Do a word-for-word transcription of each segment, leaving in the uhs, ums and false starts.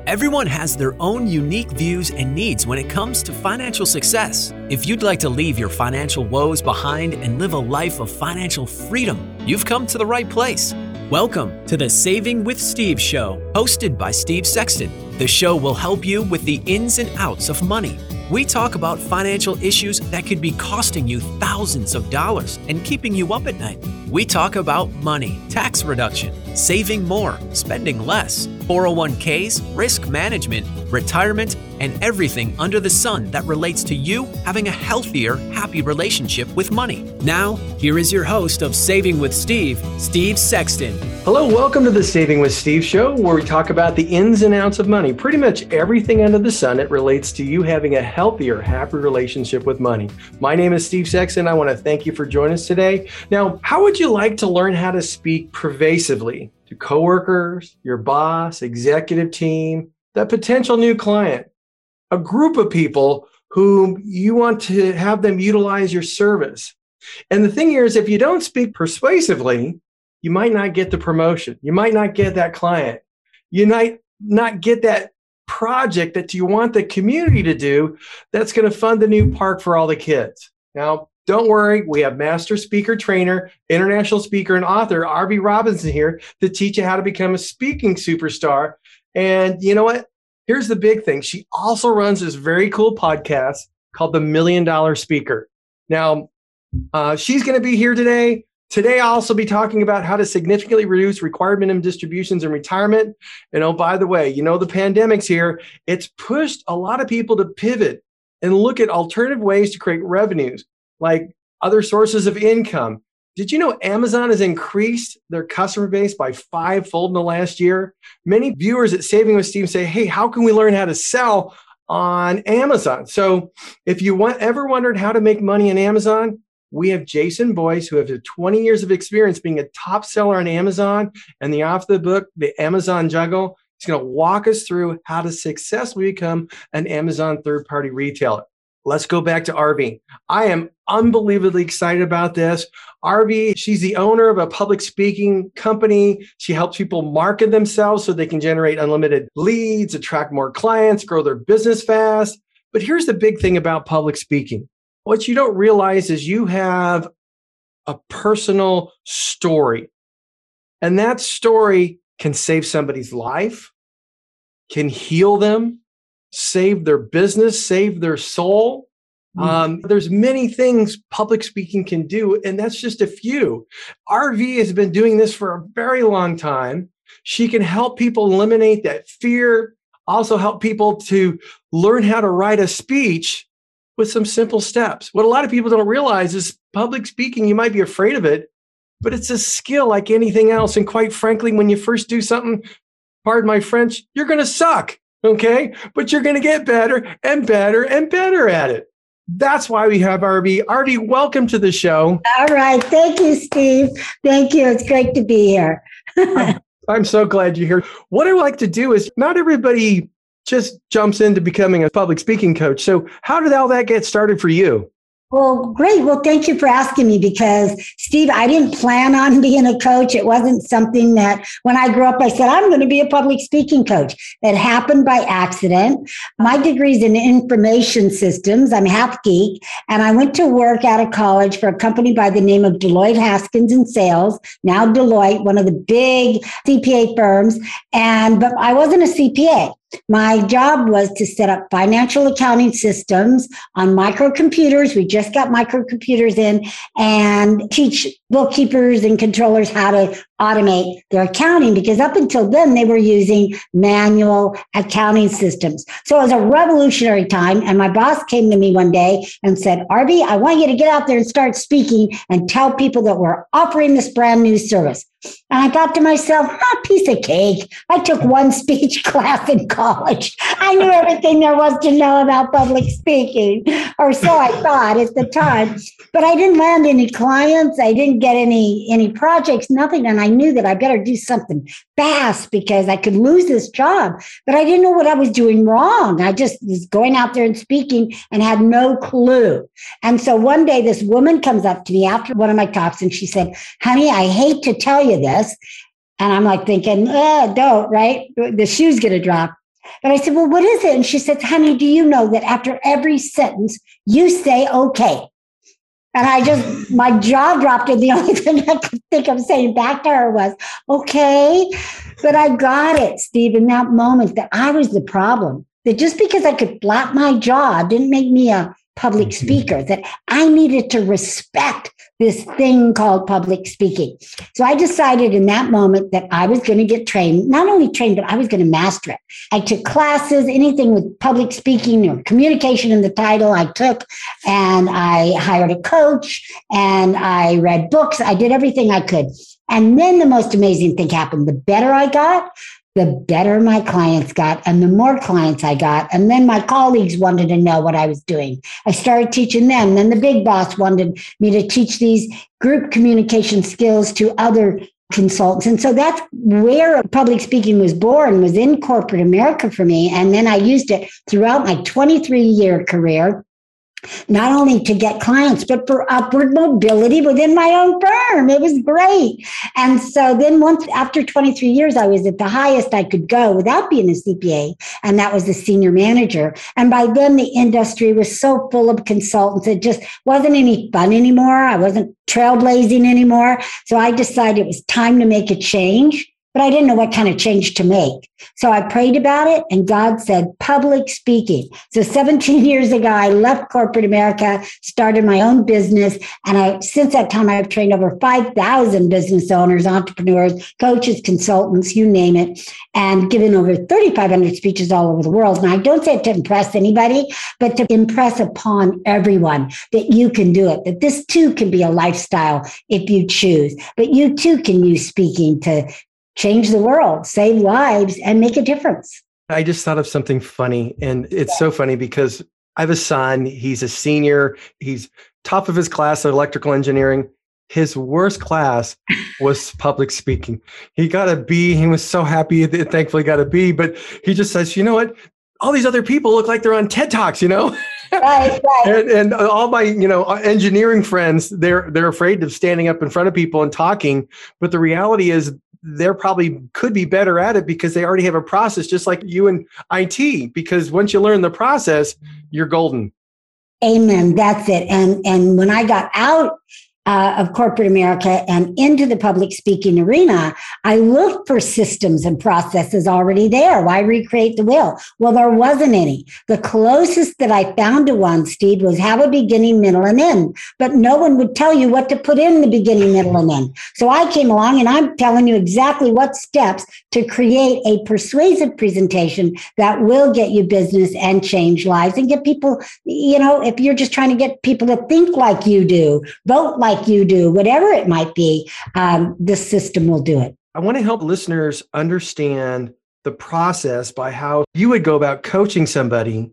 Everyone has their own unique views and needs when it comes to financial success. If you'd like to leave your financial woes behind and live a life of financial freedom, you've come to the right place. Welcome to the Saving with Steve show, hosted by Steve Sexton. The show will help you with the ins and outs of money. We talk about financial issues that could be costing you thousands of dollars and keeping you up at night. We talk about money, tax reduction, saving more, spending less, four oh one k's, risk management, retirement, and everything under the sun that relates to you having a healthier, happy relationship with money. Now, here is your host of Saving with Steve, Steve Sexton. Hello, welcome to the Saving with Steve show, where we talk about the ins and outs of money, pretty much everything under the sun that relates to you having a healthier, happy relationship with money. My name is Steve Sexton. I want to thank you for joining us today. Now, how would you like to learn how to speak pervasively to coworkers, your boss, executive team, that potential new client, a group of people whom you want to have them utilize your service? And the thing here is, if you don't speak persuasively, you might not get the promotion. You might not get that client. You might not get that project that you want the community to do that's going to fund the new park for all the kids. Now, don't worry. We have master speaker trainer, international speaker, and author R V Robinson here to teach you how to become a speaking superstar. And you know what? Here's the big thing. She also runs this very cool podcast called The Million Dollar Speaker. Now, uh, she's going to be here today. Today, I'll also be talking about how to significantly reduce required minimum distributions in retirement. And oh, by the way, you know, the pandemic's here. It's pushed a lot of people to pivot and look at alternative ways to create revenues, like other sources of income. Did you know Amazon has increased their customer base by fivefold in the last year? Many viewers at Saving with Steve say, hey, how can we learn how to sell on Amazon? So if you want, ever wondered how to make money on Amazon, we have Jason Boyce, who has twenty years of experience being a top seller on Amazon and the author of the book, The Amazon Jungle. He's going to walk us through how to successfully become an Amazon third-party retailer. Let's go back to R V. I am unbelievably excited about this. R V, she's the owner of a public speaking company. She helps people market themselves so they can generate unlimited leads, attract more clients, grow their business fast. But here's the big thing about public speaking. What you don't realize is you have a personal story. And that story can save somebody's life, can heal them, save their business, save their soul. Mm. Um, there's many things public speaking can do, and that's just a few. R V has been doing this for a very long time. She can help people eliminate that fear, also help people to learn how to write a speech with some simple steps. What a lot of people don't realize is public speaking, you might be afraid of it, but it's a skill like anything else. And quite frankly, when you first do something, pardon my French, you're going to suck. Okay, but you're going to get better and better and better at it. That's why we have R V. R V, welcome to the show. All right. Thank you, Steve. Thank you. It's great to be here. I'm so glad you're here. What I like to do is, not everybody just jumps into becoming a public speaking coach. So how did all that get started for you? Well, great. Well, thank you for asking me, because, Steve, I didn't plan on being a coach. It wasn't something that when I grew up, I said, I'm going to be a public speaking coach. It happened by accident. My degree is in information systems. I'm half geek. And I went to work out of college for a company by the name of Deloitte Haskins and Sales, now Deloitte, one of the big C P A firms. And but I wasn't a C P A. My job was to set up financial accounting systems on microcomputers. We just got microcomputers in, and teach bookkeepers and controllers how to automate their accounting, because up until then they were using manual accounting systems. So it was a revolutionary time. And my boss came to me one day and said, R V, I want you to get out there and start speaking and tell people that we're offering this brand new service. And I thought to myself, ah, piece of cake. I took one speech class in college. I knew everything there was to know about public speaking, or so I thought at the time. But I didn't land any clients. I didn't get any, any projects, nothing. And I knew that I better do something fast because I could lose this job. But I didn't know what I was doing wrong. I just was going out there and speaking and had no clue. And so one day this woman comes up to me after one of my talks and she said, honey, I hate to tell you this. And I'm like thinking, oh, don't, right? The shoe's going to drop. But I said, well, what is it? And she said, honey, do you know that after every sentence, you say okay? And I just, my jaw dropped, and the only thing I could think of saying back to her was, okay. But I got it, Steve, in that moment that I was the problem. That just because I could flap my jaw didn't make me a public speaker, that I needed to respect this thing called public speaking. So I decided in that moment that I was going to get trained, not only trained, but I was going to master it. I took classes, anything with public speaking or communication in the title I took, and I hired a coach and I read books. I did everything I could. And then the most amazing thing happened. The better I got, the better my clients got, and the more clients I got. And then my colleagues wanted to know what I was doing. I started teaching them. Then the big boss wanted me to teach these group communication skills to other consultants. And so that's where public speaking was born, was in corporate America for me. And then I used it throughout my twenty-three year career, not only to get clients, but for upward mobility within my own firm. It was great. And so then once, after twenty-three years, I was at the highest I could go without being a C P A, and that was the senior manager. And by then the industry was so full of consultants, it just wasn't any fun anymore. I wasn't trailblazing anymore. So I decided it was time to make a change. But I didn't know what kind of change to make. So I prayed about it, and God said, public speaking. So seventeen years ago, I left corporate America, started my own business. And I, since that time, I've trained over five thousand business owners, entrepreneurs, coaches, consultants, you name it, and given over thirty-five hundred speeches all over the world. And I don't say it to impress anybody, but to impress upon everyone that you can do it, that this too can be a lifestyle if you choose. But you too can use speaking to change the world, save lives, and make a difference. I just thought of something funny. And it's yeah. so funny because I have a son. He's a senior. He's top of his class at electrical engineering. His worst class was public speaking. He got a B. He was so happy that thankfully got a B. But he just says, you know what? All these other people look like they're on TED Talks, you know? Right, right. and, and all my, you know, engineering friends, they're they're afraid of standing up in front of people and talking. But the reality is, they're probably could be better at it because they already have a process, just like you in I T, because once you learn the process, you're golden. Amen. That's it. And, and when I got out Uh, of corporate America and into the public speaking arena, I looked for systems and processes already there. Why recreate the wheel? Well, there wasn't any. The closest that I found to one, Steve, was have a beginning, middle, and end. But no one would tell you what to put in the beginning, middle, and end. So I came along and I'm telling you exactly what steps to create a persuasive presentation that will get you business and change lives and get people, you know, if you're just trying to get people to think like you do, vote like you do, whatever it might be, um, the system will do it. I want to help listeners understand the process by how you would go about coaching somebody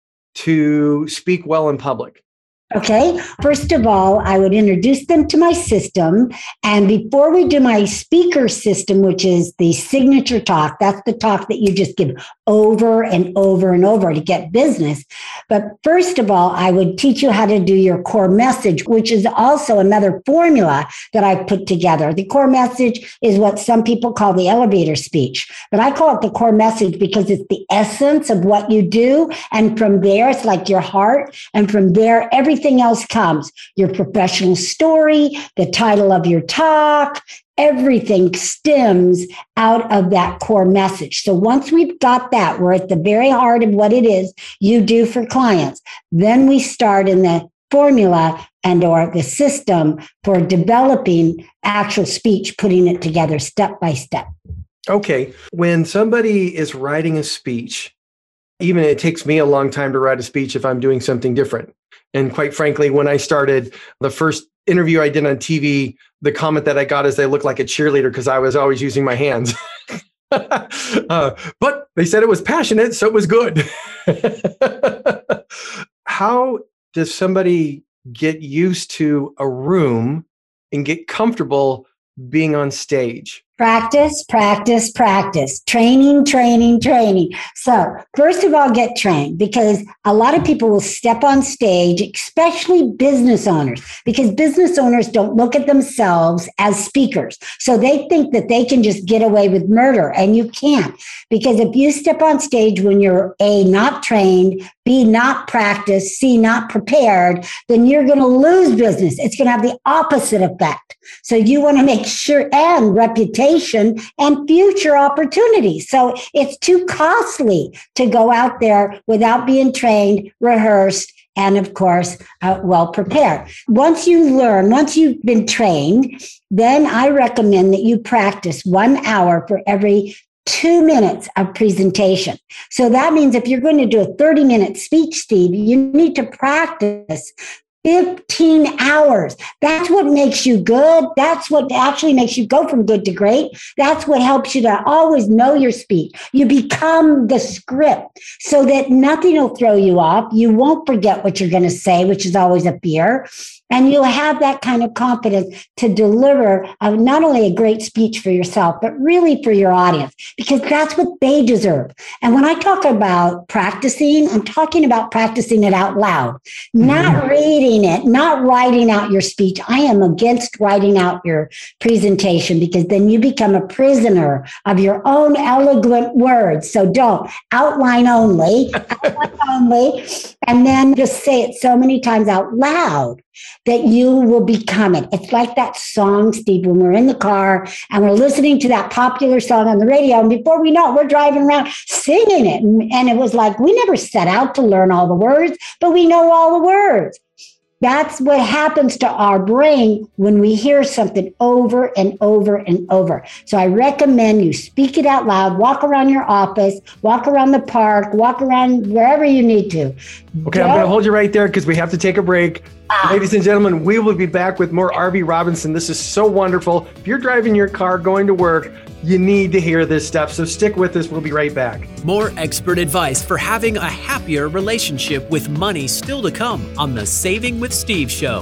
to speak well in public. Okay. First of all, I would introduce them to my system. And before we do my speaker system, which is the signature talk, that's the talk that you just give over and over and over to get business. But first of all, I would teach you how to do your core message, which is also another formula that I put together. The core message is what some people call the elevator speech, but I call it the core message because it's the essence of what you do. And from there, it's like your heart. And from there, everything else comes. Your professional story, the title of your talk, everything stems out of that core message. So once we've got that, we're at the very heart of what it is you do for clients. Then we start in the formula and or the system for developing actual speech, putting it together step by step. Okay. When somebody is writing a speech, even it takes me a long time to write a speech if I'm doing something different. And quite frankly, when I started the first interview I did on T V, the comment that I got is they look like a cheerleader because I was always using my hands. uh, but they said it was passionate, so it was good. How does somebody get used to a room and get comfortable being on stage? Practice, practice, practice, training, training, training. So first of all, get trained, because a lot of people will step on stage, especially business owners, because business owners don't look at themselves as speakers. So they think that they can just get away with murder, and you can't, because if you step on stage when you're A, not trained, B, not practiced, C, not prepared, then you're going to lose business. It's going to have the opposite effect. So you want to make sure, and reputation and future opportunities. So it's too costly to go out there without being trained, rehearsed, and of course, uh, well prepared. Once you learn, once you've been trained, then I recommend that you practice one hour for every two minutes of presentation. So that means if you're going to do a thirty minute speech, Steve, you need to practice fifteen hours. That's what makes you good. That's what actually makes you go from good to great. That's what helps you to always know your speech. You become the script so that nothing will throw you off. You won't forget what you're going to say, which is always a fear. And you'll have that kind of confidence to deliver a, not only a great speech for yourself, but really for your audience, because that's what they deserve. And when I talk about practicing, I'm talking about practicing it out loud, not mm-hmm. reading it, not writing out your speech. I am against writing out your presentation, because then you become a prisoner of your own eloquent words. So don't. Outline only, outline only, and then just say it so many times out loud that you will become it. It's like that song, Steve, when we're in the car and we're listening to that popular song on the radio, and before we know it, we're driving around singing it. And it was like, we never set out to learn all the words, but we know all the words. That's what happens to our brain when we hear something over and over and over. So I recommend you speak it out loud, walk around your office, walk around the park, walk around wherever you need to. Okay, Don't, I'm going to hold you right there because we have to take a break. Ah. Ladies and gentlemen, we will be back with more R V Robinson. This is so wonderful. If you're driving your car, going to work, you need to hear this stuff. So stick with us. We'll be right back. More expert advice for having a happier relationship with money still to come on the Saving with Steve show.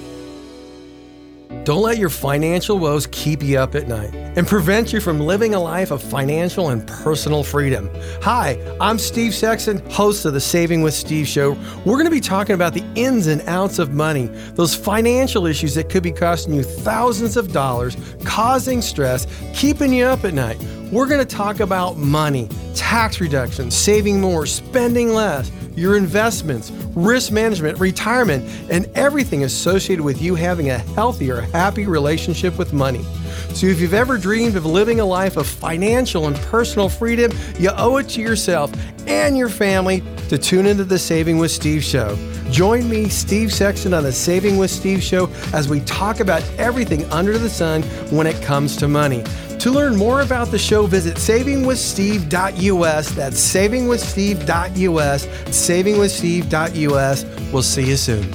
Don't let your financial woes keep you up at night and prevent you from living a life of financial and personal freedom. Hi, I'm Steve Sexton, host of the Saving with Steve show. We're going to be talking about the ins and outs of money, those financial issues that could be costing you thousands of dollars, causing stress, keeping you up at night. We're going to talk about money, tax reduction, saving more, spending less, your investments, risk management, retirement, and everything associated with you having a healthier, happy relationship with money. So if you've ever dreamed of living a life of financial and personal freedom, you owe it to yourself and your family to tune into the Saving with Steve show. Join me, Steve Sexton, on the Saving with Steve show as we talk about everything under the sun when it comes to money. To learn more about the show, visit saving with steve dot u s. That's saving with steve dot u s, saving with steve dot u s. We'll see you soon.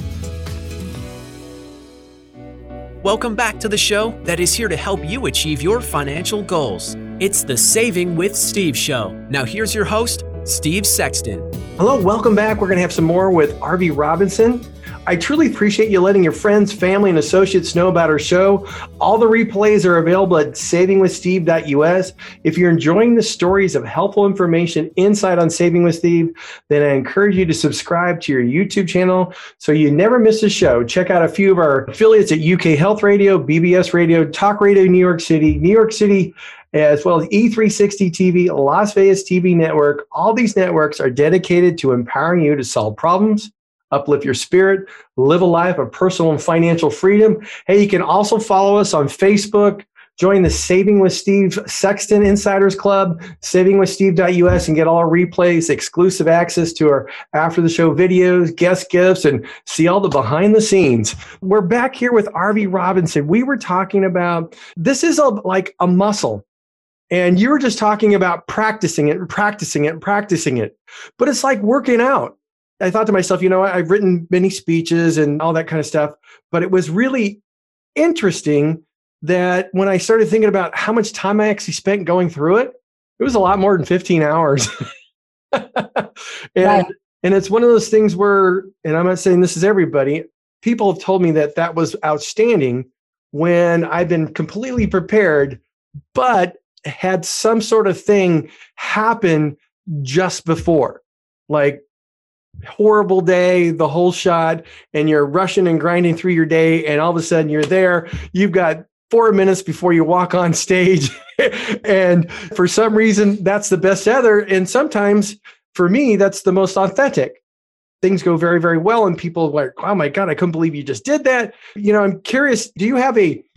Welcome back to the show that is here to help you achieve your financial goals. It's the Saving with Steve show. Now here's your host, Steve Sexton. Hello, welcome back. We're going to have some more with R V Robinson. I truly appreciate you letting your friends, family, and associates know about our show. All the replays are available at saving with steve dot u s. If you're enjoying the stories of helpful information inside on Saving with Steve, then I encourage you to subscribe to your YouTube channel so you never miss a show. Check out a few of our affiliates at U K Health Radio, B B S Radio, Talk Radio New York City, New York City, as well as E three sixty T V, Las Vegas T V Network. All these networks are dedicated to empowering you to solve problems, uplift your spirit, live a life of personal and financial freedom. Hey, you can also follow us on Facebook. Join the Saving with Steve Sexton Insiders Club, saving with steve dot u s, and get all our replays, exclusive access to our after the show videos, guest gifts, and see all the behind the scenes. We're back here with R V Robinson. We were talking about, this is a, like a muscle. And you were just talking about practicing it and practicing it and practicing it. But it's like working out. I thought to myself, you know, I've written many speeches and all that kind of stuff, but it was really interesting that when I started thinking about how much time I actually spent going through it, it was a lot more than fifteen hours. and, right. and it's one of those things where, and I'm not saying this is everybody, people have told me that that was outstanding when I've been completely prepared but had some sort of thing happen just before, like horrible day, the whole shot, and you're rushing and grinding through your day, and all of a sudden you're there. You've got four minutes before you walk on stage, and for some reason, that's the best ever. And sometimes, for me, that's the most authentic. Things go very, very well, and people are like, "Oh my God, I couldn't believe you just did that." You know, I'm curious. Do you have a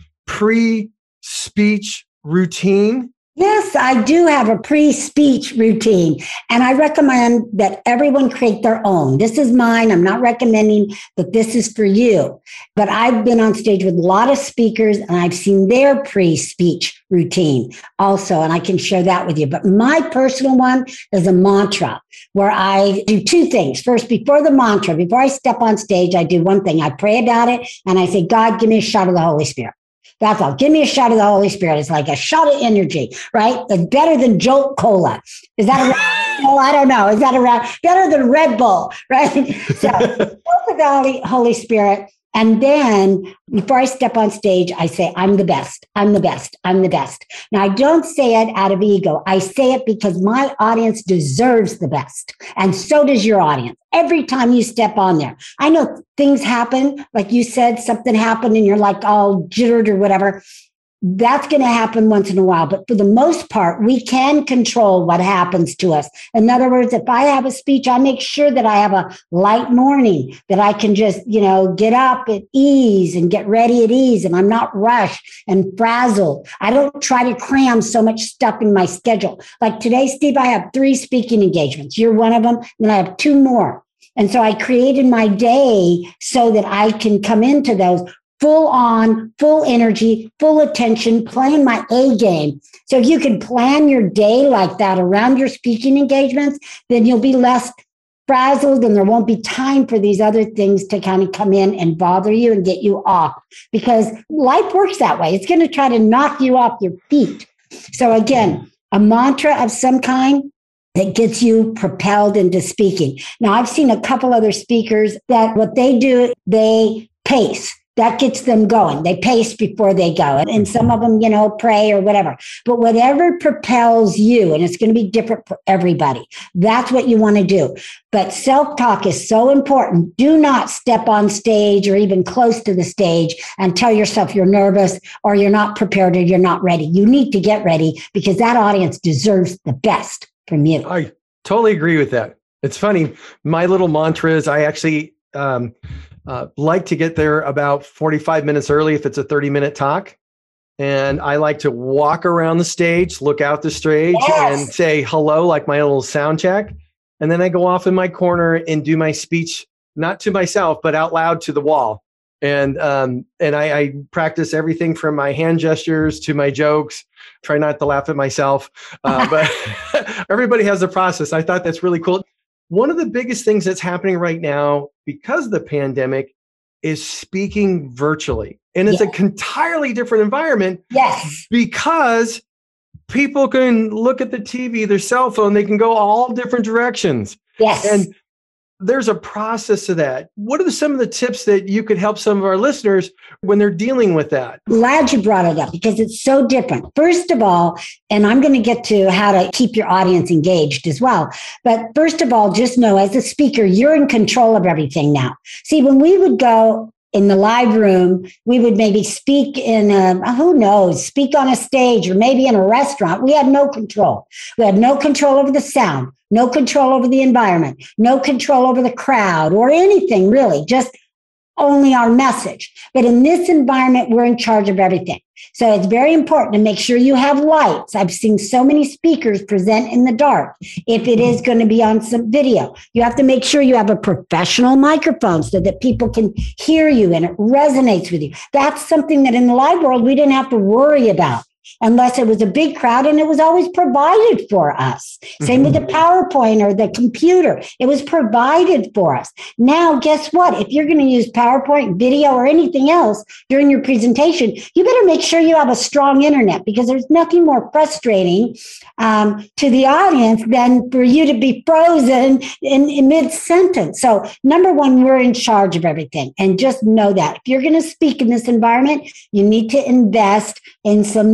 pre-speech routine? Yes, I do have a pre-speech routine, and I recommend that everyone create their own. This is mine. I'm not recommending that this is for you, but I've been on stage with a lot of speakers, and I've seen their pre-speech routine also, and I can share that with you. But my personal one is a mantra where I do two things. First, before the mantra, before I step on stage, I do one thing. I pray about it, and I say, God, give me a shot of the Holy Spirit. That's all. Give me a shot of the Holy Spirit. It's like a shot of energy, right? It's better than Jolt Cola. Is that a well, I don't know. Is that a better than Red Bull, right? So, with the Holy, Holy Spirit. And then before I step on stage, I say, I'm the best. I'm the best. I'm the best. Now, I don't say it out of ego. I say it because my audience deserves the best. And so does your audience. Every time you step on there, I know things happen. Like you said, something happened and you're like all jittered or whatever. That's going to happen once in a while. But for the most part, we can control what happens to us. In other words, if I have a speech, I make sure that I have a light morning, that I can just, you know, get up at ease and get ready at ease. And I'm not rushed and frazzled. I don't try to cram so much stuff in my schedule. Like today, Steve, I have three speaking engagements. You're one of them. And I have two more. And so I created my day so that I can come into those full on, full energy, full attention, playing my A game. So if you can plan your day like that around your speaking engagements, then you'll be less frazzled and there won't be time for these other things to kind of come in and bother you and get you off, because life works that way. It's going to try to knock you off your feet. So again, a mantra of some kind that gets you propelled into speaking. Now, I've seen a couple other speakers that what they do, they pace. That gets them going. They pace before they go. And some of them, you know, pray or whatever. But whatever propels you, and it's going to be different for everybody, that's what you want to do. But self-talk is so important. Do not step on stage or even close to the stage and tell yourself you're nervous or you're not prepared or you're not ready. You need to get ready because that audience deserves the best from you. I totally agree with that. It's funny. My little mantra is I actually... Um, Uh, like to get there about forty-five minutes early if it's a thirty minute talk. And I like to walk around the stage, look out the stage yes. and say hello, like my little sound check. And then I go off in my corner and do my speech, not to myself, but out loud to the wall. And um, and I, I practice everything from my hand gestures to my jokes. Try not to laugh at myself. Uh, but everybody has a process. I thought that's really cool. One of the biggest things that's happening right now because of the pandemic is speaking virtually. And it's yes. an entirely different environment. Yes. Because people can look at the T V, their cell phone, they can go all different directions. Yes. And there's a process to that. What are the, some of the tips that you could help some of our listeners when they're dealing with that? Glad you brought it up because it's so different. First of all, and I'm going to get to how to keep your audience engaged as well. But first of all, just know as a speaker, you're in control of everything now. See, when we would go in the live room, we would maybe speak in a, who knows, speak on a stage or maybe in a restaurant. We had no control. We had no control over the sound, no control over the environment, no control over the crowd or anything really, just only our message. But in this environment, we're in charge of everything. So it's very important to make sure you have lights. I've seen so many speakers present in the dark. If it is going to be on some video, you have to make sure you have a professional microphone so that people can hear you and it resonates with you. That's something that in the live world, we didn't have to worry about unless it was a big crowd, and it was always provided for us. Same with the PowerPoint or the computer. It was provided for us. Now, guess what? If you're going to use PowerPoint, video, or anything else during your presentation, you better make sure you have a strong internet because there's nothing more frustrating um, to the audience than for you to be frozen in, in mid-sentence. So, number one, we're in charge of everything. And just know that if you're going to speak in this environment, you need to invest in some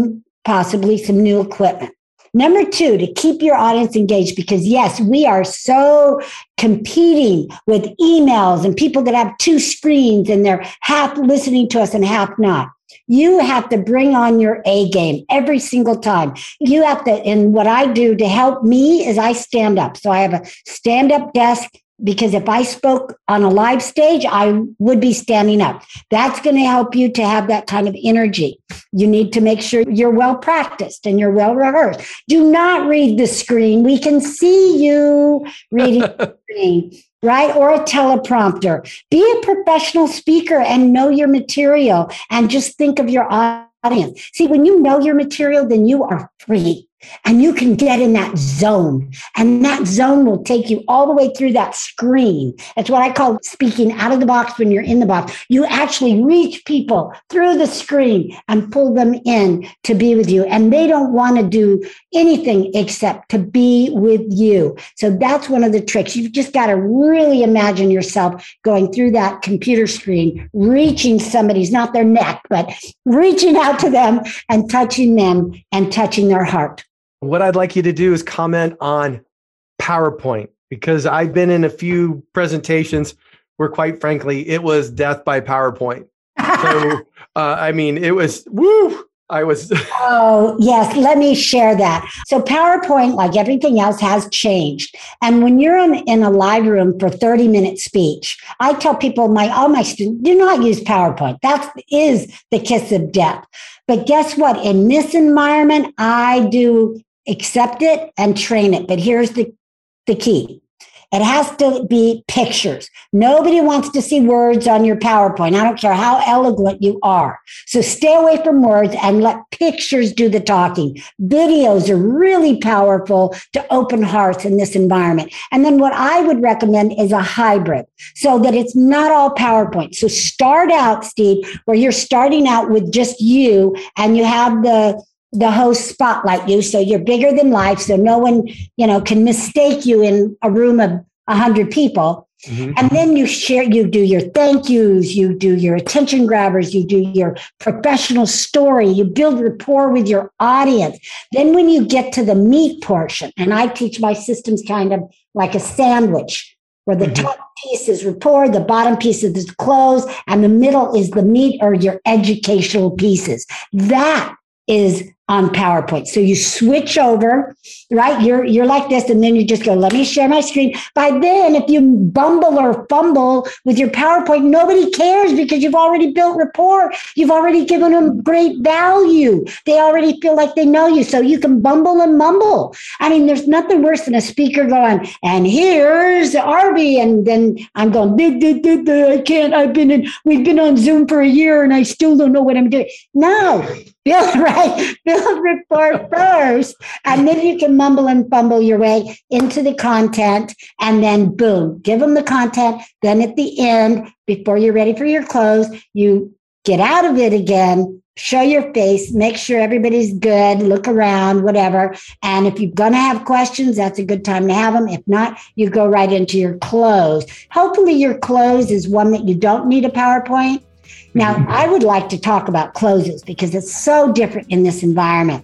possibly some new equipment. Number two, to keep your audience engaged, because yes, we are so competing with emails and people that have two screens and they're half listening to us and half not. You have to bring on your A game every single time. You have to, and what I do to help me is I stand up. So I have a stand-up desk, because if I spoke on a live stage, I would be standing up. That's going to help you to have that kind of energy. You need to make sure you're well practiced and you're well rehearsed. Do not read the screen. We can see you reading the screen, right? Or a teleprompter. Be a professional speaker and know your material, and just think of your audience. See, when you know your material, then you are free. And you can get in that zone, and that zone will take you all the way through that screen. That's what I call speaking out of the box. When you're in the box, you actually reach people through the screen and pull them in to be with you. And they don't want to do anything except to be with you. So that's one of the tricks. You've just got to really imagine yourself going through that computer screen, reaching somebody's, not their neck, but reaching out to them and touching them and touching their heart. What I'd like you to do is comment on PowerPoint, because I've been in a few presentations where, quite frankly, it was death by PowerPoint. So, uh, I mean, it was, woo, I was. Oh, yes. Let me share that. So PowerPoint, like everything else, has changed. And when you're in, in a live room for thirty minute speech, I tell people, my all my students, do not use PowerPoint. That is the kiss of death. But guess what? In this environment, I do accept it and train it. But here's the, the key. It has to be pictures. Nobody wants to see words on your PowerPoint. I don't care how eloquent you are. So stay away from words and let pictures do the talking. Videos are really powerful to open hearts in this environment. And then what I would recommend is a hybrid, so that it's not all PowerPoint. So start out, Steve, where you're starting out with just you, and you have the the host spotlight you, so you're bigger than life, so no one, you know, can mistake you in a room of a hundred people. Mm-hmm. And then you share, you do your thank yous, you do your attention grabbers, you do your professional story, you build rapport with your audience. Then when you get to the meat portion, and I teach my systems kind of like a sandwich, where the mm-hmm. top piece is rapport, the bottom piece is the close, and the middle is the meat, or your educational pieces. That is on PowerPoint. So you switch over, right? You're you're like this, and then you just go, let me share my screen. By then, if you bumble or fumble with your PowerPoint, nobody cares, because you've already built rapport. You've already given them great value. They already feel like they know you. So you can bumble and mumble. I mean, there's nothing worse than a speaker going, and here's Arby, and then I'm going, duh, duh, duh, duh, I can't, I've been in, we've been on Zoom for a year and I still don't know what I'm doing. No, build, right? Build rapport first, and then you can mumble and fumble your way into the content, and then boom, give them the content. Then at the end, before you're ready for your close, you get out of it again, show your face, make sure everybody's good, look around, whatever. And if you're going to have questions, that's a good time to have them. If not, you go right into your close. Hopefully your close is one that you don't need a PowerPoint. Now, I would like to talk about closes, because it's so different in this environment.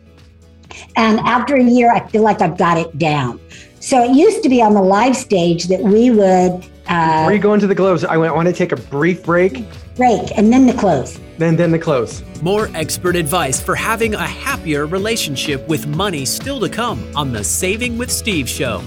And after a year, I feel like I've got it down. So it used to be on the live stage that we would... Uh, Before you go into the close, I want to take a brief break. Break, and then the close. Then, then the close. More expert advice for having a happier relationship with money still to come on the Saving with Steve show.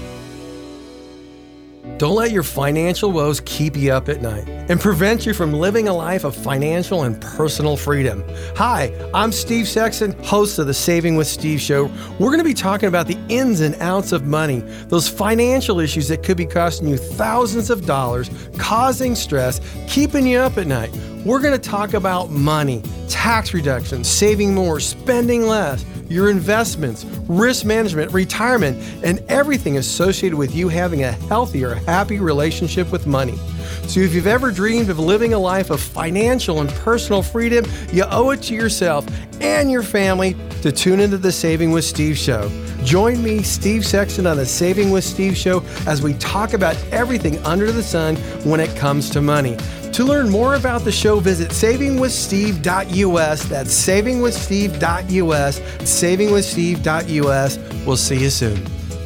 Don't let your financial woes keep you up at night and prevent you from living a life of financial and personal freedom. Hi, I'm Steve Sexton, host of the Saving with Steve show. We're going to be talking about the ins and outs of money, those financial issues that could be costing you thousands of dollars, causing stress, keeping you up at night. We're going to talk about money, tax reduction, saving more, spending less, your investments, risk management, retirement, and everything associated with you having a healthier, happy relationship with money. So if you've ever dreamed of living a life of financial and personal freedom, you owe it to yourself and your family to tune into the Saving with Steve show. Join me, Steve Sexton, on the Saving with Steve show as we talk about everything under the sun when it comes to money. To learn more about the show, visit saving with steve dot u s. That's saving with steve dot u s. saving with steve dot u s. We'll see you soon.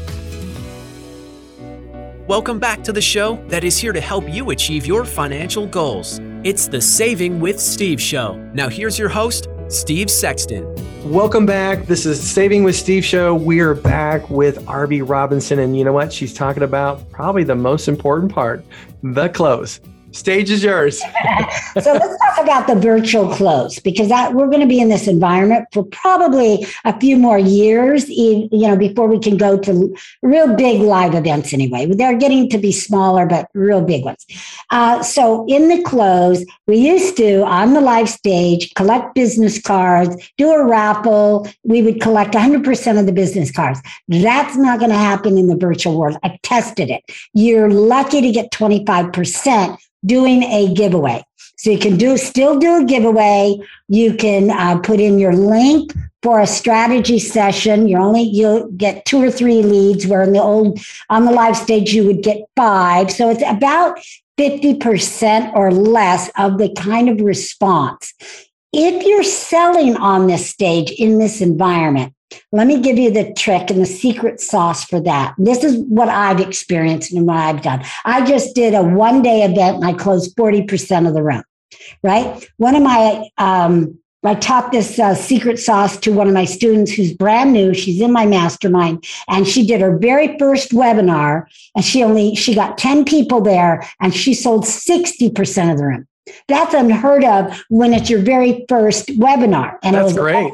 Welcome back to the show that is here to help you achieve your financial goals. It's the Saving with Steve Show. Now here's your host, Steve Sexton. Welcome back. This is Saving with Steve Show. We are back with Arby Robinson, and you know what? She's talking about probably the most important part, the close. Stage is yours. So let's talk about the virtual close, because that, we're going to be in this environment for probably a few more years, you know, before we can go to real big live events anyway. They're getting to be smaller, but real big ones. Uh, so in the close, we used to, on the live stage, collect business cards, do a raffle. We would collect one hundred percent of the business cards. That's not going to happen in the virtual world. I've tested it. You're lucky to get twenty-five percent doing a giveaway. So you can do still do a giveaway. You can uh, put in your link for a strategy session. You only you'll get two or three leads, where in the old on the live stage you would get five. So it's about fifty percent or less of the kind of response. If you're selling on this stage in this environment, let me give you the trick and the secret sauce for that. This is what I've experienced and what I've done. I just did a one-day event and I closed forty percent of the room, right? One of my, um, I taught this uh, secret sauce to one of my students who's brand new. She's in my mastermind, and she did her very first webinar, and she only, she got ten people there, and she sold sixty percent of the room. That's unheard of when it's your very first webinar. And That's it was great.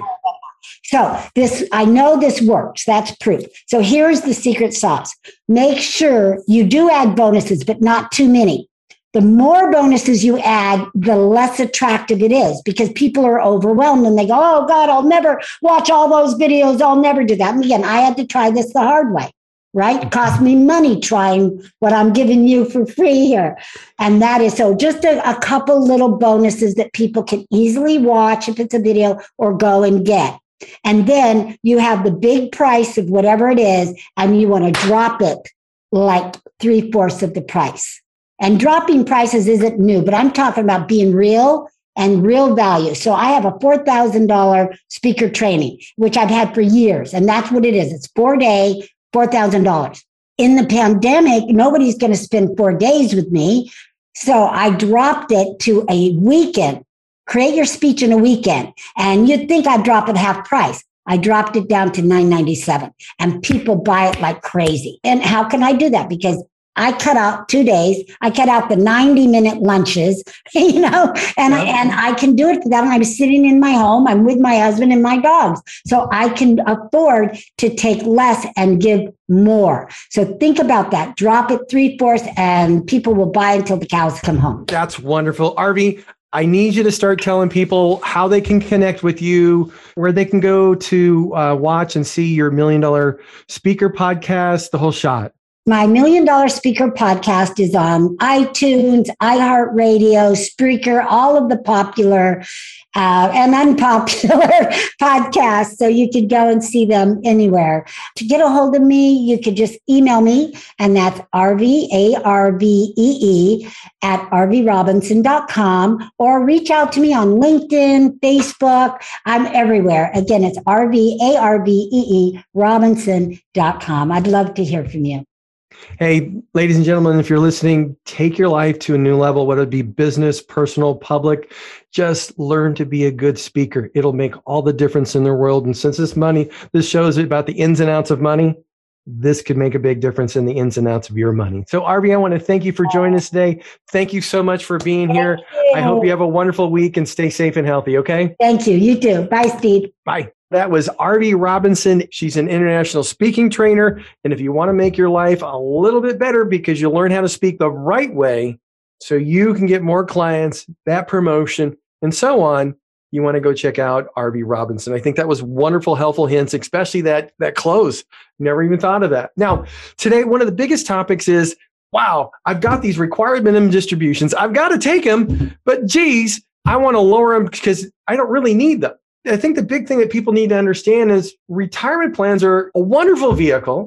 So this, I know this works. That's proof. So here's the secret sauce. Make sure you do add bonuses, but not too many. The more bonuses you add, the less attractive it is, because people are overwhelmed and they go, oh God, I'll never watch all those videos. I'll never do that. And again, I had to try this the hard way, right? It cost me money trying what I'm giving you for free here. And that is so just a, a couple little bonuses that people can easily watch if it's a video or go and get. And then you have the big price of whatever it is, and you want to drop it like three-fourths of the price. And dropping prices isn't new, but I'm talking about being real and real value. So I have a four thousand dollars speaker training, which I've had for years. And that's what it is. It's four day, four thousand dollars. In the pandemic, nobody's going to spend four days with me. So I dropped it to a weekend. Create your speech in a weekend. And you'd think I'd drop it half price. I dropped it down to nine ninety-seven, and people buy it like crazy. And how can I do that? Because I cut out two days. I cut out the ninety minute lunches, you know, and, I, and I can do it for that. And I'm sitting in my home. I'm with my husband and my dogs. So I can afford to take less and give more. So think about that. Drop it three-fourths and people will buy until the cows come home. That's wonderful. Arby, I need you to start telling people how they can connect with you, where they can go to uh, watch and see your Million Dollar Speaker podcast, the whole shot. My Million Dollar Speaker podcast is on iTunes, iHeartRadio, Spreaker, all of the popular uh, and unpopular podcasts. So you could go and see them anywhere. To get a hold of me, you could just email me, and that's R V, A R V E E, at R V robinson dot com, or reach out to me on LinkedIn, Facebook. I'm everywhere. Again, it's R V, A R V E E, robinson dot com. I'd love to hear from you. Hey, ladies and gentlemen, if you're listening, take your life to a new level, whether it be business, personal, public. Just learn to be a good speaker. It'll make all the difference in the world. And since this money, this show is about the ins and outs of money, this could make a big difference in the ins and outs of your money. So, Arby, I want to thank you for joining us today. Thank you so much for being here. I hope you have a wonderful week and stay safe and healthy, okay? Thank you. You too. Bye, Steve. Bye. That was Arby Robinson. She's an international speaking trainer. And if you want to make your life a little bit better because you learn how to speak the right way so you can get more clients, that promotion, and so on, you want to go check out Arby Robinson. I think that was wonderful, helpful hints, especially that, that close. Never even thought of that. Now, today, one of the biggest topics is, wow, I've got these required minimum distributions. I've got to take them, but geez, I want to lower them because I don't really need them. I think the big thing that people need to understand is retirement plans are a wonderful vehicle.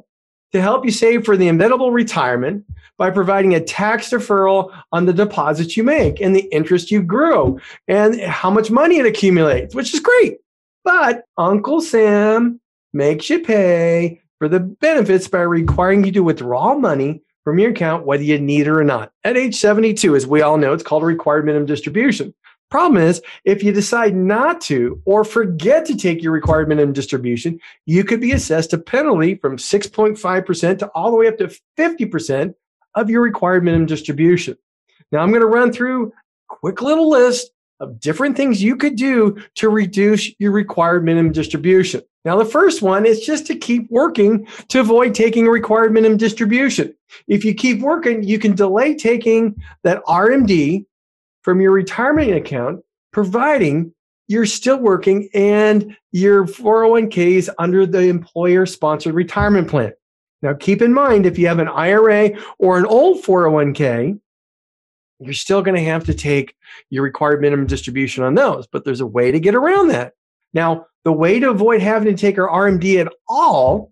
to help you save for the inevitable retirement by providing a tax deferral on the deposits you make and the interest you grow and how much money it accumulates, which is great. But Uncle Sam makes you pay for the benefits by requiring you to withdraw money from your account, whether you need it or not. At age seventy-two, as we all know, it's called a required minimum distribution. Problem is, if you decide not to or forget to take your required minimum distribution, you could be assessed a penalty from six point five percent to all the way up to fifty percent of your required minimum distribution. Now, I'm going to run through a quick little list of different things you could do to reduce your required minimum distribution. Now, the first one is just to keep working to avoid taking a required minimum distribution. If you keep working, you can delay taking that R M D from your retirement account, providing you're still working and your four oh one k is under the employer-sponsored retirement plan. Now, keep in mind, if you have an I R A or an old four oh one k, you're still going to have to take your required minimum distribution on those, but there's a way to get around that. Now, the way to avoid having to take our R M D at all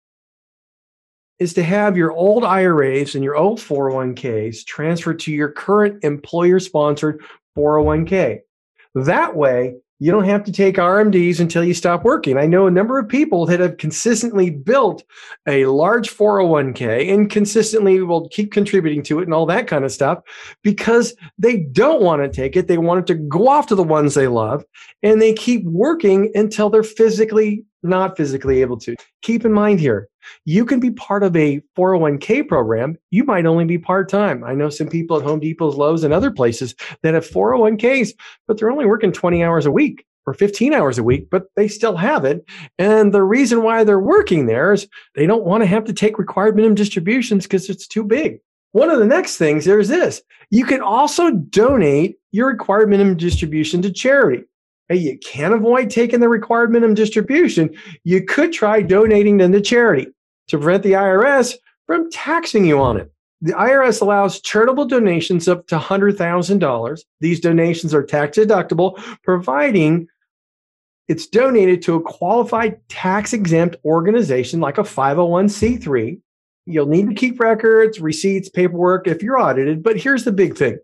is to have your old I R As and your old four oh one k's transferred to your current employer-sponsored four oh one k. That way, you don't have to take R M Ds until you stop working. I know a number of people that have consistently built a large four oh one k and consistently will keep contributing to it and all that kind of stuff because they don't want to take it. They want it to go off to the ones they love, and they keep working until they're physically not physically able to. Keep in mind here, you can be part of a four oh one k program. You might only be part-time. I know some people at Home Depot's, Lowe's, and other places that have four oh one k's, but they're only working twenty hours a week or fifteen hours a week, but they still have it. And the reason why they're working there is they don't want to have to take required minimum distributions because it's too big. One of the next things, there's this. You can also donate your required minimum distribution to charity. Hey, you can't avoid taking the required minimum distribution. You could try donating them to charity to prevent the I R S from taxing you on it. The I R S allows charitable donations up to one hundred thousand dollars. These donations are tax deductible, providing it's donated to a qualified tax-exempt organization like a five oh one c three. You'll need to keep records, receipts, paperwork if you're audited. But here's the big thing.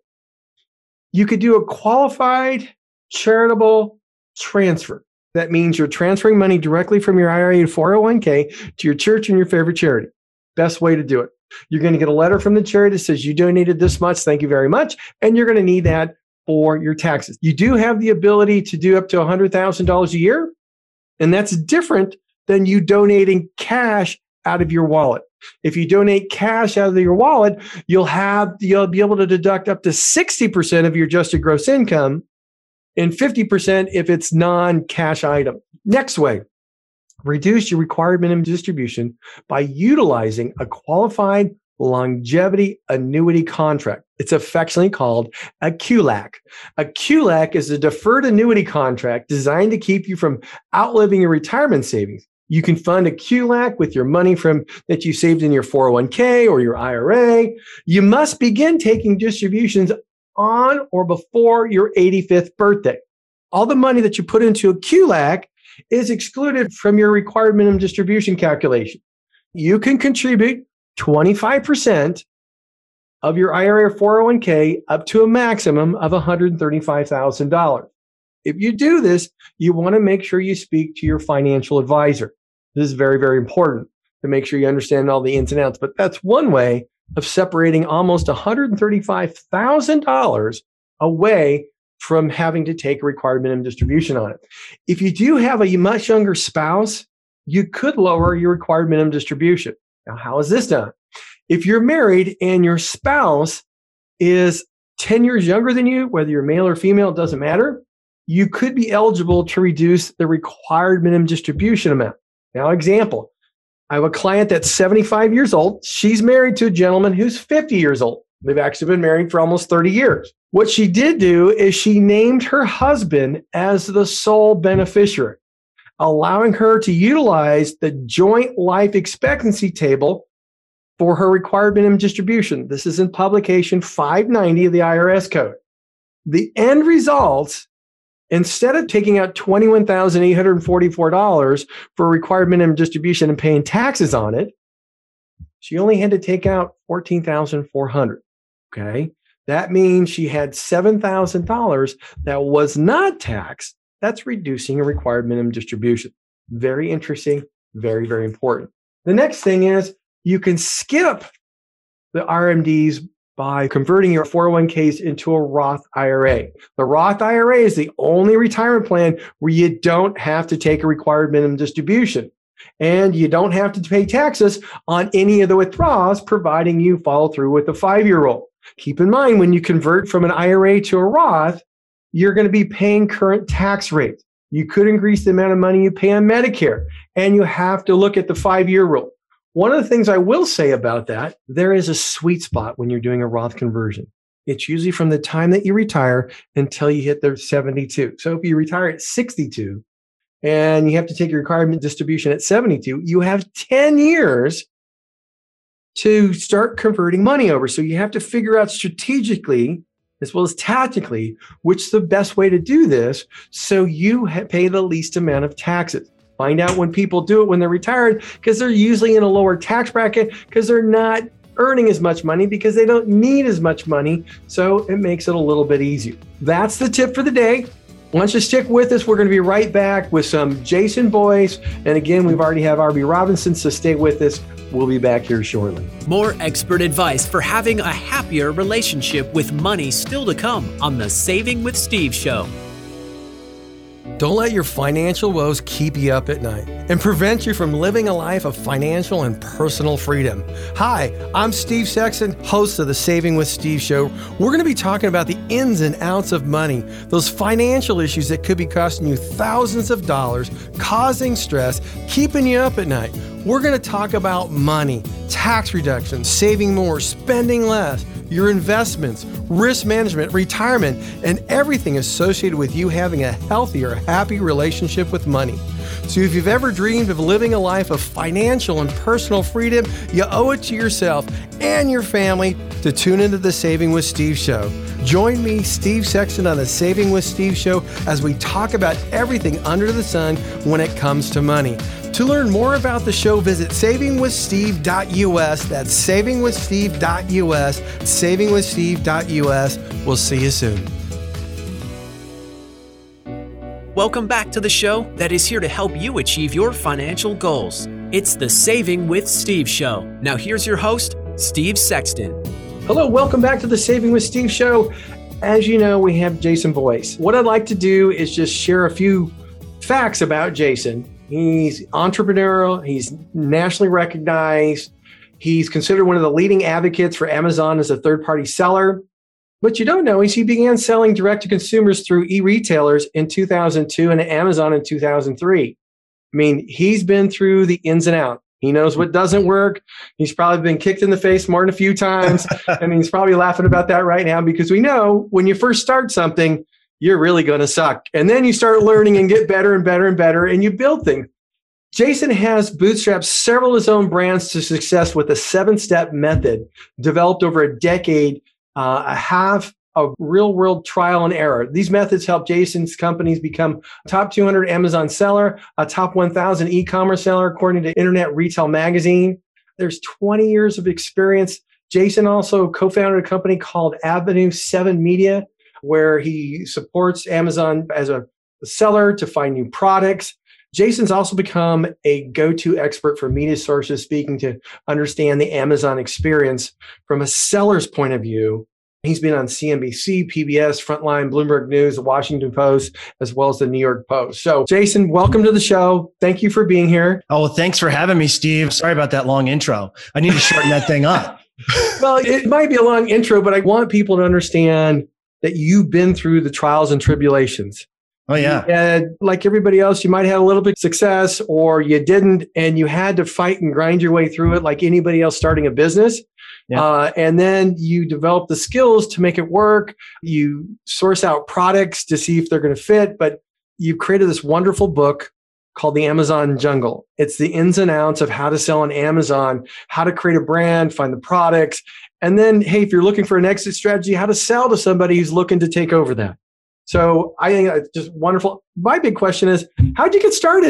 You could do a qualified charitable transfer. That means you're transferring money directly from your I R A and four oh one k to your church and your favorite charity. Best way to do it. You're going to get a letter from the charity that says you donated this much. Thank you very much. And you're going to need that for your taxes. You do have the ability to do up to one hundred thousand dollars a year. And that's different than you donating cash out of your wallet. If you donate cash out of your wallet, you'll have, you'll be able to deduct up to sixty percent of your adjusted gross income and fifty percent if it's non-cash item. Next way, reduce your required minimum distribution by utilizing a qualified longevity annuity contract. It's affectionately called a Q L A C. A Q L A C is a deferred annuity contract designed to keep you from outliving your retirement savings. You can fund a Q L A C with your money from that you saved in your four oh one k or your I R A. You must begin taking distributions on or before your eighty-fifth birthday. All the money that you put into a Q L A C is excluded from your required minimum distribution calculation. You can contribute twenty-five percent of your I R A or four oh one k up to a maximum of one hundred thirty-five thousand dollars. If you do this, you want to make sure you speak to your financial advisor. This is very, very important to make sure you understand all the ins and outs, but that's one way of separating almost one hundred thirty-five thousand dollars away from having to take a required minimum distribution on it. If you do have a much younger spouse, you could lower your required minimum distribution. Now, how is this done? If you're married and your spouse is ten years younger than you, whether you're male or female, it doesn't matter, you could be eligible to reduce the required minimum distribution amount. Now, example. I have a client that's seventy-five years old. She's married to a gentleman who's fifty years old. They've actually been married for almost thirty years. What she did do is she named her husband as the sole beneficiary, allowing her to utilize the joint life expectancy table for her required minimum distribution. This is in publication five ninety of the I R S code. The end result, instead of taking out twenty-one thousand eight hundred forty-four dollars for required minimum distribution and paying taxes on it, She only had to take out fourteen thousand four hundred dollars. Okay. That means she had seven thousand dollars that was not taxed. That's reducing a required minimum distribution. Very interesting. Very, very important. The next thing is you can skip the R M Ds by converting your four oh one k's into a Roth I R A. The Roth I R A is the only retirement plan where you don't have to take a required minimum distribution. And you don't have to pay taxes on any of the withdrawals, providing you follow through with the five-year rule. Keep in mind, when you convert from an I R A to a Roth, you're going to be paying current tax rates. You could increase the amount of money you pay on Medicare, and you have to look at the five-year rule. One of the things I will say about that, there is a sweet spot when you're doing a Roth conversion. It's usually from the time that you retire until you hit the seventy-two. So if you retire at sixty-two and you have to take your required distribution at seventy-two, you have ten years to start converting money over. So you have to figure out strategically, as well as tactically, which is the best way to do this so you ha- pay the least amount of taxes. Find out when people do it when they're retired, because they're usually in a lower tax bracket because they're not earning as much money because they don't need as much money. So it makes it a little bit easier. That's the tip for the day. Once you stick with us, we're going to be right back with some Jason Boyce. And again, we've already have R B Robinson, so stay with us. We'll be back here shortly. More expert advice for having a happier relationship with money still to come on the Saving with Steve show. Don't let your financial woes keep you up at night and prevent you from living a life of financial and personal freedom. Hi, I'm Steve Sexton, host of the Saving with Steve show. We're going to be talking about the ins and outs of money, those financial issues that could be costing you thousands of dollars, causing stress, keeping you up at night. We're going to talk about money, tax reductions, saving more, spending less, your investments, risk management, retirement, and everything associated with you having a healthier, happy relationship with money. So if you've ever dreamed of living a life of financial and personal freedom, you owe it to yourself and your family to tune into the Saving with Steve show. Join me, Steve Sexton, on the Saving with Steve show as we talk about everything under the sun when it comes to money. To learn more about the show, visit saving with steve dot u s. That's saving with steve dot u s, saving with steve dot u s. We'll see you soon. Welcome back to the show that is here to help you achieve your financial goals. It's the Saving with Steve show. Now here's your host, Steve Sexton. Hello, welcome back to the Saving with Steve show. As you know, we have Jason Boyce. What I'd like to do is just share a few facts about Jason. He's entrepreneurial. He's nationally recognized. He's considered one of the leading advocates for Amazon as a third-party seller. What you don't know is he began selling direct to consumers through e-retailers in two thousand two and Amazon in two thousand three. I mean, he's been through the ins and outs. He knows what doesn't work. He's probably been kicked in the face more than a few times. And he's probably laughing about that right now because we know when you first start something, you're really going to suck. And then you start learning and get better and better and better, and you build things. Jason has bootstrapped several of his own brands to success with a seven-step method developed over a decade, uh, a half of real-world trial and error. These methods help Jason's companies become a top two hundred Amazon seller, a top one thousand e-commerce seller, according to Internet Retail Magazine. There's twenty years of experience. Jason also co-founded a company called Avenue seven Media, where he supports Amazon as a seller to find new products. Jason's also become a go-to expert for media sources speaking to understand the Amazon experience from a seller's point of view. He's been on C N B C, P B S, Frontline, Bloomberg News, the Washington Post, as well as the New York Post. So, Jason, welcome to the show. Thank you for being here. Oh, well, thanks for having me, Steve. Sorry about that long intro. I need to shorten that thing up. Well, it might be a long intro, but I want people to understand that you've been through the trials and tribulations. Oh, yeah. And like everybody else, you might have a little bit of success or you didn't, and you had to fight and grind your way through it like anybody else starting a business. Yeah. Uh, and then you develop the skills to make it work. You source out products to see if they're going to fit, but you've created this wonderful book called The Amazon Jungle. It's the ins and outs of how to sell on Amazon, how to create a brand, find the products, and then, hey, if you're looking for an exit strategy, how to sell to somebody who's looking to take over that. So I think it's just wonderful. My big question is, how'd you get started?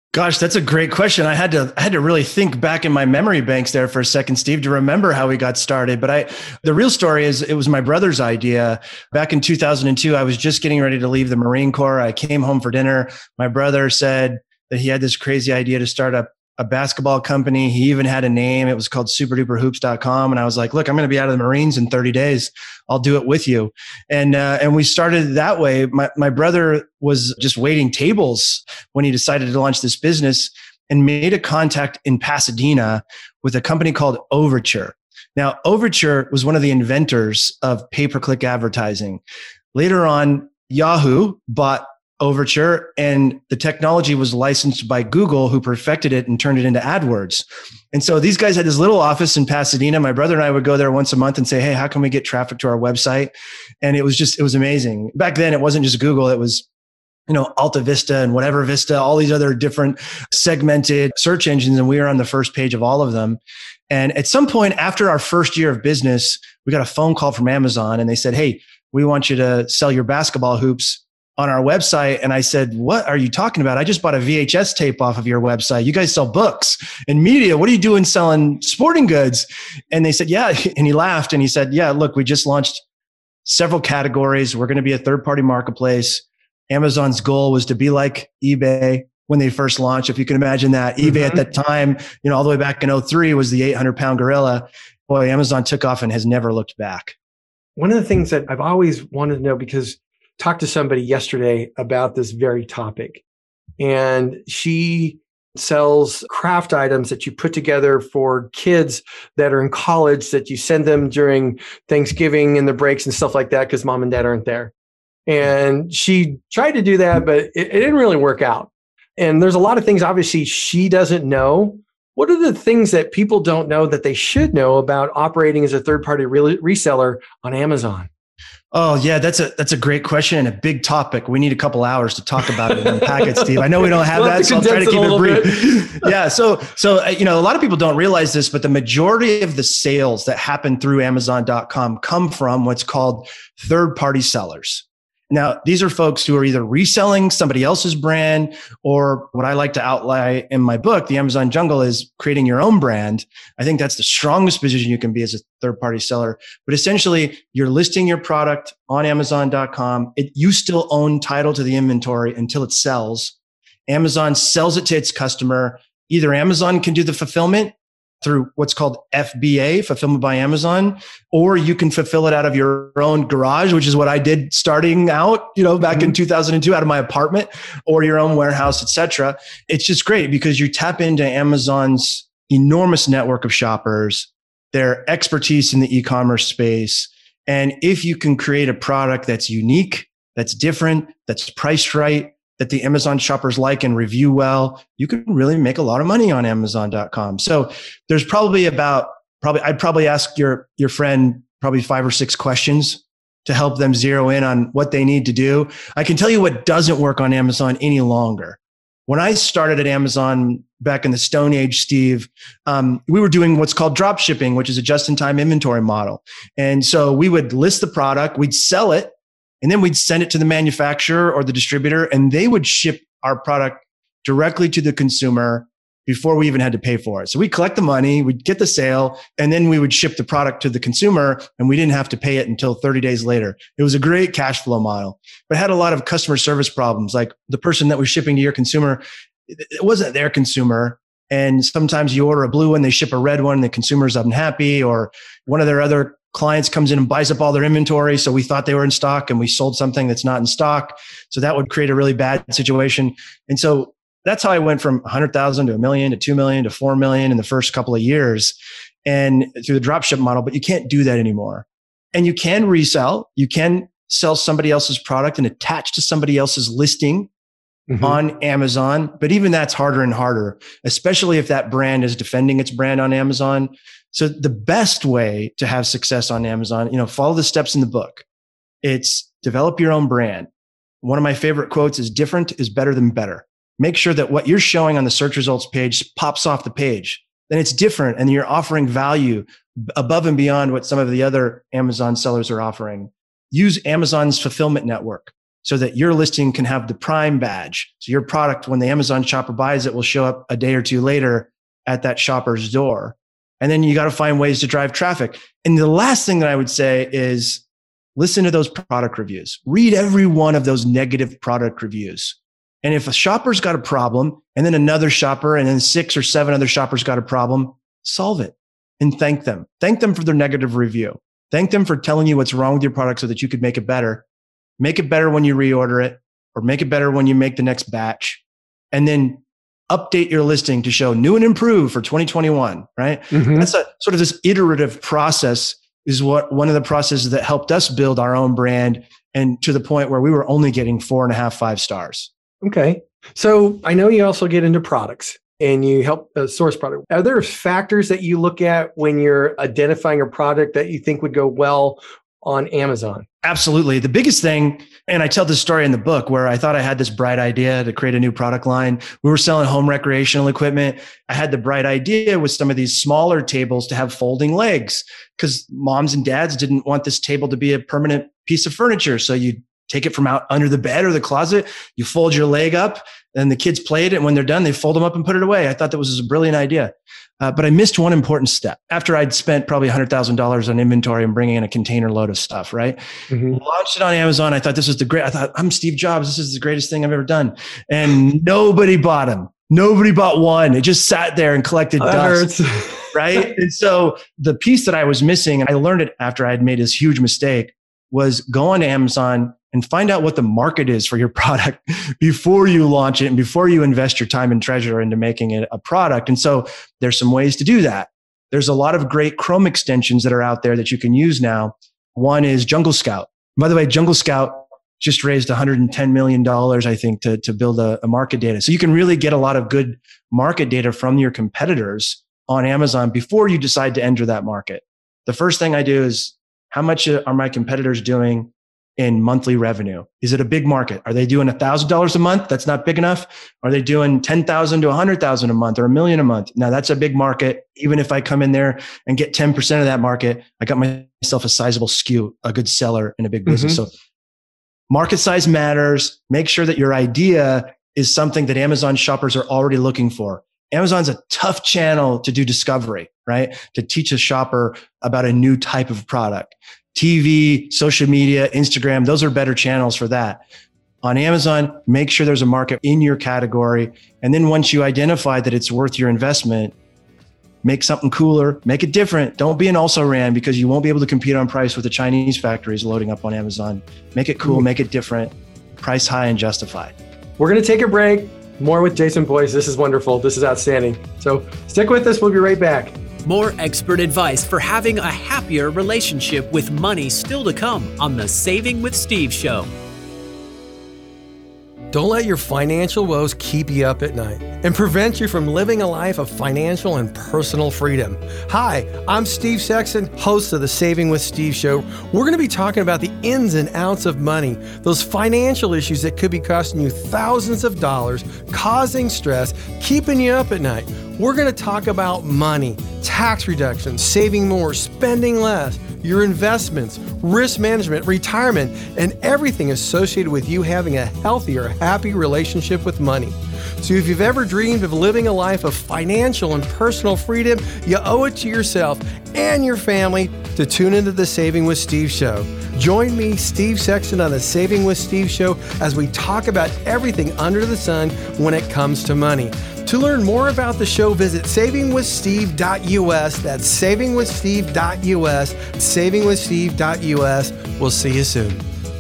Gosh, that's a great question. I had to I had to really think back in my memory banks there for a second, Steve, to remember how we got started. But I the real story is it was my brother's idea. Back in two thousand two, I was just getting ready to leave the Marine Corps. I came home for dinner. My brother said that he had this crazy idea to start up a basketball company. He even had a name. It was called super duper hoops dot com. And I was like, look, I'm going to be out of the Marines in thirty days. I'll do it with you. And, uh, and we started that way. My, my brother was just waiting tables when he decided to launch this business and made a contact in Pasadena with a company called Overture. Now, Overture was one of the inventors of pay-per-click advertising. Later on, Yahoo bought Overture, and the technology was licensed by Google, who perfected it and turned it into AdWords. And so these guys had this little office in Pasadena. My brother and I would go there once a month and say, hey, how can we get traffic to our website? And it was just, it was amazing. Back then, it wasn't just Google. It was, you know, Alta Vista and whatever Vista, all these other different segmented search engines. And we were on the first page of all of them. And at some point after our first year of business, we got a phone call from Amazon and they said, hey, we want you to sell your basketball hoops on our website. And I said, what are you talking about? I just bought a V H S tape off of your website. You guys sell books and media. What are you doing selling sporting goods? And they said, yeah. And he laughed and he said, yeah, look, we just launched several categories. We're going to be a third-party marketplace. Amazon's goal was to be like eBay when they first launched. If you can imagine that, mm-hmm. eBay at that time, you know, all the way back in oh three was the eight hundred pound gorilla. Boy, Amazon took off and has never looked back. One of the things that I've always wanted to know, because talked to somebody yesterday about this very topic, and she sells craft items that you put together for kids that are in college, that you send them during Thanksgiving and the breaks and stuff like that because mom and dad aren't there. And she tried to do that, but it, it didn't really work out. And there's a lot of things obviously she doesn't know. What are the things that people don't know that they should know about operating as a third-party re- reseller on Amazon? Oh yeah, that's a that's a great question and a big topic. We need a couple hours to talk about it and unpack it, Steve. I know we don't have we'll that, so I'll try to keep it brief. yeah, so so you know, a lot of people don't realize this, but the majority of the sales that happen through Amazon dot com come from what's called third-party sellers. Now, these are folks who are either reselling somebody else's brand, or what I like to outline in my book, The Amazon Jungle, is creating your own brand. I think that's the strongest position you can be as a third-party seller. But essentially, you're listing your product on Amazon dot com. It, you still own title to the inventory until it sells. Amazon sells it to its customer. Either Amazon can do the fulfillment through what's called F B A, Fulfillment by Amazon, or you can fulfill it out of your own garage, which is what I did starting out, you know, back mm-hmm. in two thousand two out of my apartment, or your own warehouse, et cetera. It's just great because you tap into Amazon's enormous network of shoppers, their expertise in the e-commerce space. And if you can create a product that's unique, that's different, that's priced right, that the Amazon shoppers like and review well, you can really make a lot of money on Amazon dot com. So there's probably about, probably, I'd probably ask your, your friend probably five or six questions to help them zero in on what they need to do. I can tell you what doesn't work on Amazon any longer. When I started at Amazon back in the Stone Age, Steve, um, we were doing what's called drop shipping, which is a just-in-time inventory model. And so we would list the product, we'd sell it, and then we'd send it to the manufacturer or the distributor, and they would ship our product directly to the consumer before we even had to pay for it. So we collect the money, we'd get the sale, and then we would ship the product to the consumer, and we didn't have to pay it until thirty days later. It was a great cash flow model, but it had a lot of customer service problems. Like the person that was shipping to your consumer, it wasn't their consumer. And sometimes you order a blue one, they ship a red one, the consumer's unhappy, or one of their other clients comes in and buys up all their inventory. So we thought they were in stock and we sold something that's not in stock. So that would create a really bad situation. And so that's how I went from one hundred thousand to a million to two million to four million in the first couple of years, and through the dropship model. But you can't do that anymore. And you can resell. You can sell somebody else's product and attach to somebody else's listing mm-hmm. on Amazon. But even that's harder and harder, especially if that brand is defending its brand on Amazon. So the best way to have success on Amazon, you know, follow the steps in the book. It's develop your own brand. One of my favorite quotes is different is better than better. Make sure that what you're showing on the search results page pops off the page. Then it's different and you're offering value above and beyond what some of the other Amazon sellers are offering. Use Amazon's fulfillment network. so that your listing can have the Prime badge. So your product, when the Amazon shopper buys it, will show up a day or two later at that shopper's door. And then you got to find ways to drive traffic. And the last thing that I would say is listen to those product reviews. Read every one of those negative product reviews. And if a shopper's got a problem and then another shopper and then six or seven other shoppers got a problem, solve it and thank them. Thank them for their negative review. Thank them for telling you what's wrong with your product so that you could make it better. Make it better when you reorder it, or make it better when you make the next batch. And then update your listing to show new and improved for twenty twenty-one, right? Mm-hmm. That's a sort of this iterative process is what one of the processes that helped us build our own brand, and to the point where we were only getting four and a half, five stars. Okay. So I know you also get into products and you help uh, source product. Are there factors that you look at when you're identifying a product that you think would go well on Amazon? Absolutely. The biggest thing, and I tell this story in the book where I thought I had this bright idea to create a new product line. We were selling home recreational equipment. I had the bright idea with some of these smaller tables to have folding legs because moms and dads didn't want this table to be a permanent piece of furniture. So you take it from out under the bed or the closet, you fold your leg up, and the kids play it. And when they're done, they fold them up and put it away. I thought that was a brilliant idea. Uh, but I missed one important step. After I'd spent probably one hundred thousand dollars on inventory and bringing in a container load of stuff, right? Mm-hmm. Launched it on Amazon. I thought this was the great, I thought, I'm Steve Jobs. This is the greatest thing I've ever done. And nobody bought them. Nobody bought one. It just sat there and collected that dust. Hurts. Right? And so the piece that I was missing, and I learned it after I had made this huge mistake, was go on to Amazon and find out what the market is for your product before you launch it and before you invest your time and treasure into making it a product. And so there's some ways to do that. There's a lot of great Chrome extensions that are out there that you can use now. One is Jungle Scout. By the way, Jungle Scout just raised one hundred ten million dollars, I think, to, to build a, a market data. So you can really get a lot of good market data from your competitors on Amazon before you decide to enter that market. The first thing I do is, how much are my competitors doing in monthly revenue? Is it a big market? Are they doing one thousand dollars a month? That's not big enough. Are they doing ten thousand to one hundred thousand a month or a million a month? Now that's a big market. Even if I come in there and get ten percent of that market, I got myself a sizable S K U, a good seller in a big business. Mm-hmm. So market size matters. Make sure that your idea is something that Amazon shoppers are already looking for. Amazon's a tough channel to do discovery, right? To teach a shopper about a new type of product. T V, social media, Instagram, those are better channels for that. On Amazon, make sure there's a market in your category. And then once you identify that it's worth your investment, make something cooler, make it different. Don't be an also-ran because you won't be able to compete on price with the Chinese factories loading up on Amazon. Make it cool, make it different, price high and justified. We're going to take a break. More with Jason Boyce. This is wonderful. This is outstanding. So stick with us. We'll be right back. More expert advice for having a happier relationship with money still to come on the Saving with Steve show. Don't let your financial woes keep you up at night and prevent you from living a life of financial and personal freedom. Hi, I'm Steve Sexton, host of the Saving with Steve show. We're going to be talking about the ins and outs of money, those financial issues that could be costing you thousands of dollars, causing stress, keeping you up at night. We're going to talk about money, tax reduction, saving more, spending less, your investments, risk management, retirement, and everything associated with you having a healthier, happy relationship with money. So if you've ever dreamed of living a life of financial and personal freedom, you owe it to yourself and your family to tune into the Saving with Steve show. Join me, Steve Sexton, on the Saving with Steve show as we talk about everything under the sun when it comes to money. To learn more about the show, visit saving with steve dot u s. That's saving with steve dot u s, saving with steve dot u s. We'll see you soon.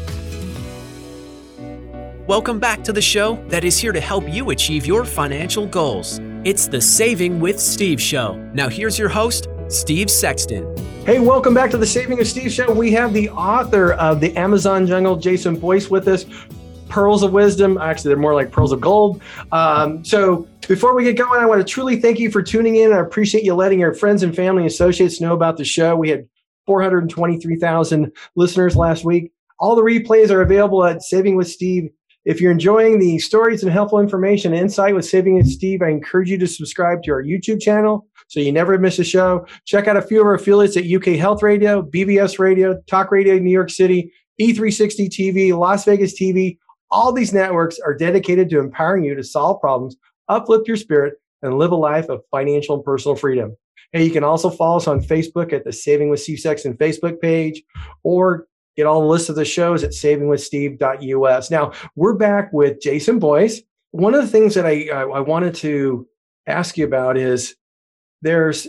Welcome back to the show that is here to help you achieve your financial goals. It's the Saving with Steve show. Now here's your host, Steve Sexton. Hey, welcome back to the Saving with Steve show. We have the author of The Amazon Jungle, Jason Boyce, with us. Pearls of wisdom. Actually, they're more like pearls of gold. Um, so before we get going, I want to truly thank you for tuning in. I appreciate you letting your friends and family and associates know about the show. We had four hundred twenty-three thousand listeners last week. All the replays are available at Saving with Steve. If you're enjoying the stories and helpful information and insight with Saving with Steve, I encourage you to subscribe to our YouTube channel so you never miss a show. Check out a few of our affiliates at U K Health Radio, B B S Radio, Talk Radio New York City, E three sixty T V, Las Vegas T V. All these networks are dedicated to empowering you to solve problems, uplift your spirit, and live a life of financial and personal freedom. Hey, you can also follow us on Facebook at the Saving with Steve Sexton Facebook page, or get all the lists of the shows at saving with steve dot U S. Now, we're back with Jason Boyce. One of the things that I, I, I wanted to ask you about is there's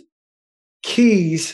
keys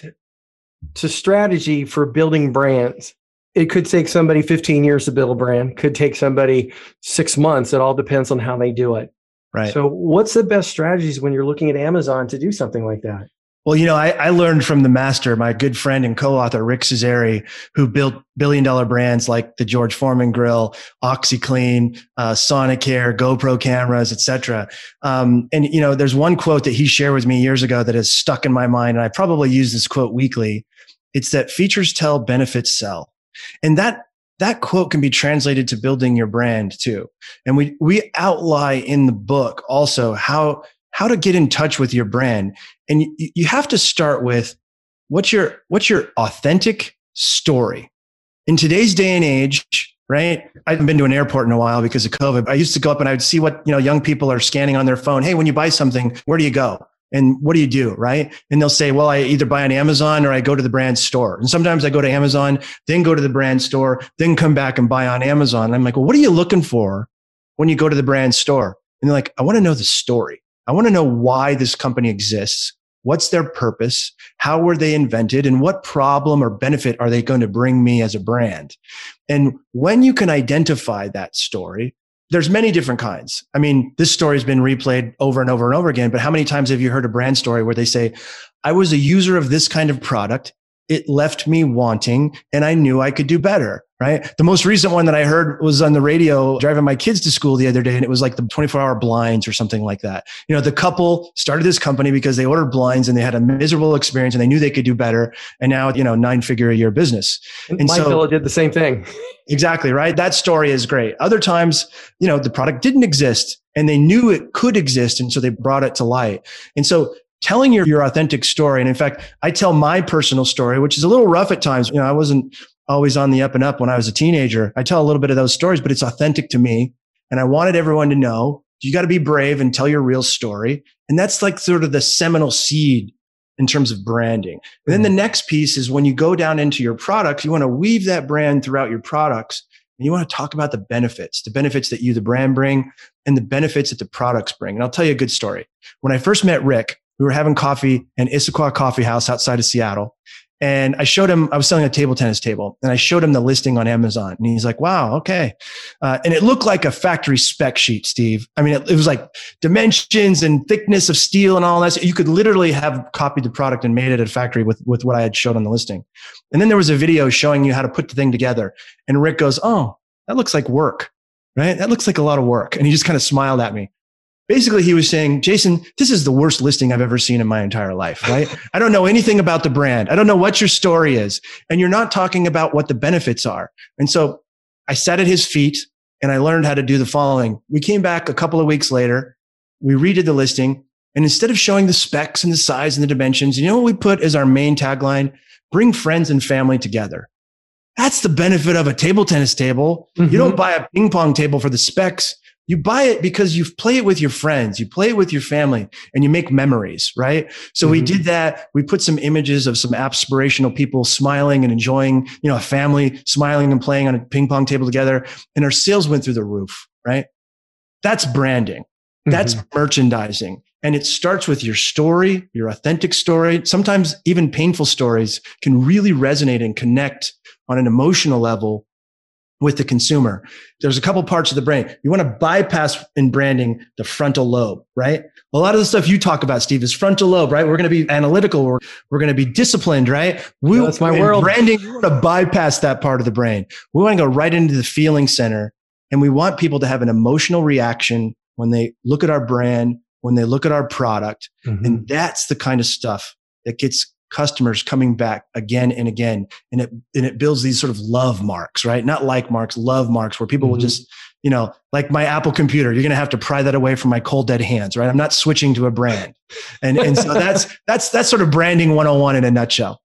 to strategy for building brands. It could take somebody fifteen years to build a brand, could take somebody six months. It all depends on how they do it. Right. So what's the best strategies when you're looking at Amazon to do something like that? Well, you know, I, I learned from the master, my good friend and co-author, Rick Cesare, who built billion dollar brands like the George Foreman Grill, OxyClean, uh, Sonicare, GoPro cameras, et cetera. Um, and, you know, there's one quote that he shared with me years ago that has stuck in my mind. And I probably use this quote weekly. It's that features tell, benefits sell. And that that quote can be translated to building your brand too. And we we outline in the book also how how to get in touch with your brand. And you, you have to start with what's your what's your authentic story. In today's day and age, right? I haven't been to an airport in a while because of COVID. I used to go up and I would see what, you know, young people are scanning on their phone. Hey, when you buy something, where do you go? And what do you do, right? And they'll say, well, I either buy on Amazon or I go to the brand store. And sometimes I go to Amazon, then go to the brand store, then come back and buy on Amazon. And I'm like, well, what are you looking for when you go to the brand store? And they're like, I want to know the story. I want to know why this company exists. What's their purpose? How were they invented? And what problem or benefit are they going to bring me as a brand? And when you can identify that story, there's many different kinds. I mean, this story has been replayed over and over and over again, but how many times have you heard a brand story where they say, I was a user of this kind of product. It left me wanting and I knew I could do better, right? The most recent one that I heard was on the radio driving my kids to school the other day. And it was like the twenty-four hour blinds or something like that. You know, the couple started this company because they ordered blinds and they had a miserable experience and they knew they could do better. And now, you know, nine figure a year business. And my fellow did the same thing. Exactly, right? That story is great. Other times, you know, the product didn't exist and they knew it could exist. And so they brought it to light. And so telling your, your authentic story. And in fact, I tell my personal story, which is a little rough at times. You know, I wasn't always on the up and up when I was a teenager. I tell a little bit of those stories, but it's authentic to me. And I wanted everyone to know you got to be brave and tell your real story. And that's like sort of the seminal seed in terms of branding. And then the next piece is when you go down into your products, you want to weave that brand throughout your products. And you want to talk about the benefits, the benefits that you, the brand, bring, and the benefits that the products bring. And I'll tell you a good story. When I first met Rick, we were having coffee in Issaquah Coffee House outside of Seattle. And I showed him, I was selling a table tennis table, and I showed him the listing on Amazon. And he's like, wow, okay. Uh, and it looked like a factory spec sheet, Steve. I mean, it, it was like dimensions and thickness of steel and all that. So you could literally have copied the product and made it at a factory with, with what I had showed on the listing. And then there was a video showing you how to put the thing together. And Rick goes, oh, that looks like work, right? That looks like a lot of work. And he just kind of smiled at me. Basically, he was saying, Jason, this is the worst listing I've ever seen in my entire life, right? I don't know anything about the brand. I don't know what your story is. And you're not talking about what the benefits are. And so I sat at his feet and I learned how to do the following. We came back a couple of weeks later. We redid the listing. And instead of showing the specs and the size and the dimensions, you know what we put as our main tagline? Bring friends and family together. That's the benefit of a table tennis table. Mm-hmm. You don't buy a ping pong table for the specs. You buy it because you play it with your friends, you play it with your family, and you make memories, right? So mm-hmm. we did that. We put some images of some aspirational people smiling and enjoying, you know, a family smiling and playing on a ping pong table together. And our sales went through the roof, right? That's branding. That's mm-hmm. merchandising. And it starts with your story, your authentic story. Sometimes even painful stories can really resonate and connect on an emotional level with the consumer. There's a couple parts of the brain. You want to bypass in branding the frontal lobe, right? A lot of the stuff you talk about, Steve, is frontal lobe, right? We're going to be analytical. We're, we're going to be disciplined, right? We, That's my world. Branding, we want to bypass that part of the brain. We want to go right into the feeling center. And we want people to have an emotional reaction when they look at our brand, when they look at our product. Mm-hmm. And that's the kind of stuff that gets customers coming back again and again. And it, and it builds these sort of love marks, right? Not like marks, love marks, where people mm-hmm. will just, you know, like my Apple computer, you're going to have to pry that away from my cold dead hands, right? I'm not switching to a brand. And, and so that's, that's, that's sort of branding one oh one in a nutshell.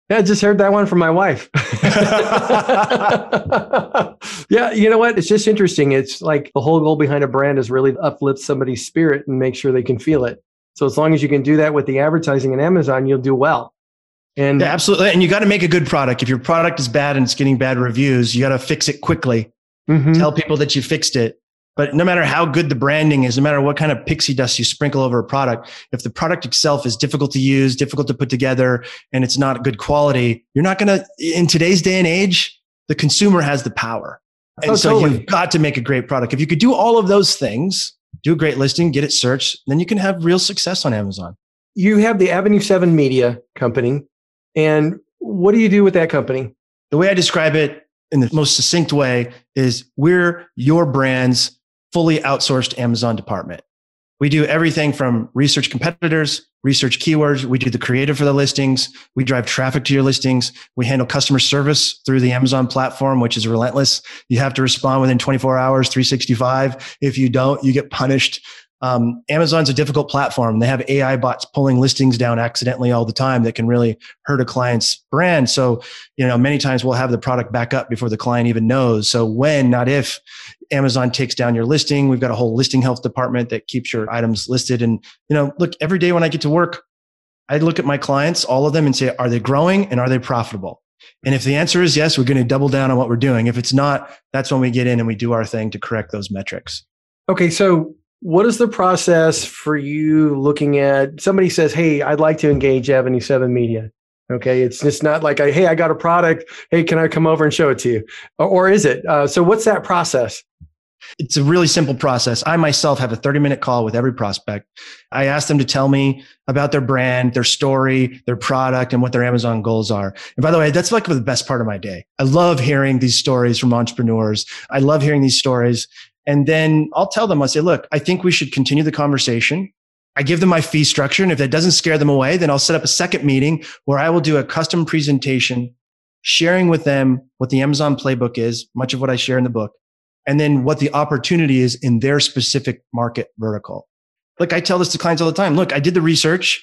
Yeah, I just heard that one from my wife. Yeah, you know what? It's just interesting. It's like the whole goal behind a brand is really to uplift somebody's spirit and make sure they can feel it. So as long as you can do that with the advertising in Amazon, you'll do well. And yeah, absolutely. And you got to make a good product. If your product is bad and it's getting bad reviews, you got to fix it quickly. Mm-hmm. Tell people that you fixed it. But no matter how good the branding is, no matter what kind of pixie dust you sprinkle over a product, if the product itself is difficult to use, difficult to put together, and it's not good quality, you're not going to, in today's day and age, the consumer has the power. And oh, so totally. You've got to make a great product. If you could do all of those things, do a great listing, get it searched, then you can have real success on Amazon. You have the Avenue seven Media company. And what do you do with that company? The way I describe it in the most succinct way is we're your brand's fully outsourced Amazon department. We do everything from research competitors, research keywords. We do the creative for the listings. We drive traffic to your listings. We handle customer service through the Amazon platform, which is relentless. You have to respond within twenty-four hours, three sixty-five. If you don't, you get punished. Um, Amazon's a difficult platform. They have A I bots pulling listings down accidentally all the time that can really hurt a client's brand. So, you know, many times we'll have the product back up before the client even knows. So when, not if, Amazon takes down your listing, we've got a whole listing health department that keeps your items listed. And, you know, look, every day when I get to work, I look at my clients, all of them, and say, are they growing and are they profitable? And if the answer is yes, we're going to double down on what we're doing. If it's not, that's when we get in and we do our thing to correct those metrics. Okay. So what is the process for you looking at, somebody says, hey, I'd like to engage Avenue seven Media. Okay. It's just not like, hey, I got a product. Hey, can I come over and show it to you? Or, or is it? Uh, so what's that process? It's a really simple process. I myself have a thirty minute call with every prospect. I ask them to tell me about their brand, their story, their product, and what their Amazon goals are. And by the way, that's like the best part of my day. I love hearing these stories from entrepreneurs. I love hearing these stories. And then I'll tell them, I'll say, look, I think we should continue the conversation. I give them my fee structure. And if that doesn't scare them away, then I'll set up a second meeting where I will do a custom presentation, sharing with them what the Amazon playbook is, much of what I share in the book, and then what the opportunity is in their specific market vertical. Like I tell this to clients all the time. Look, I did the research.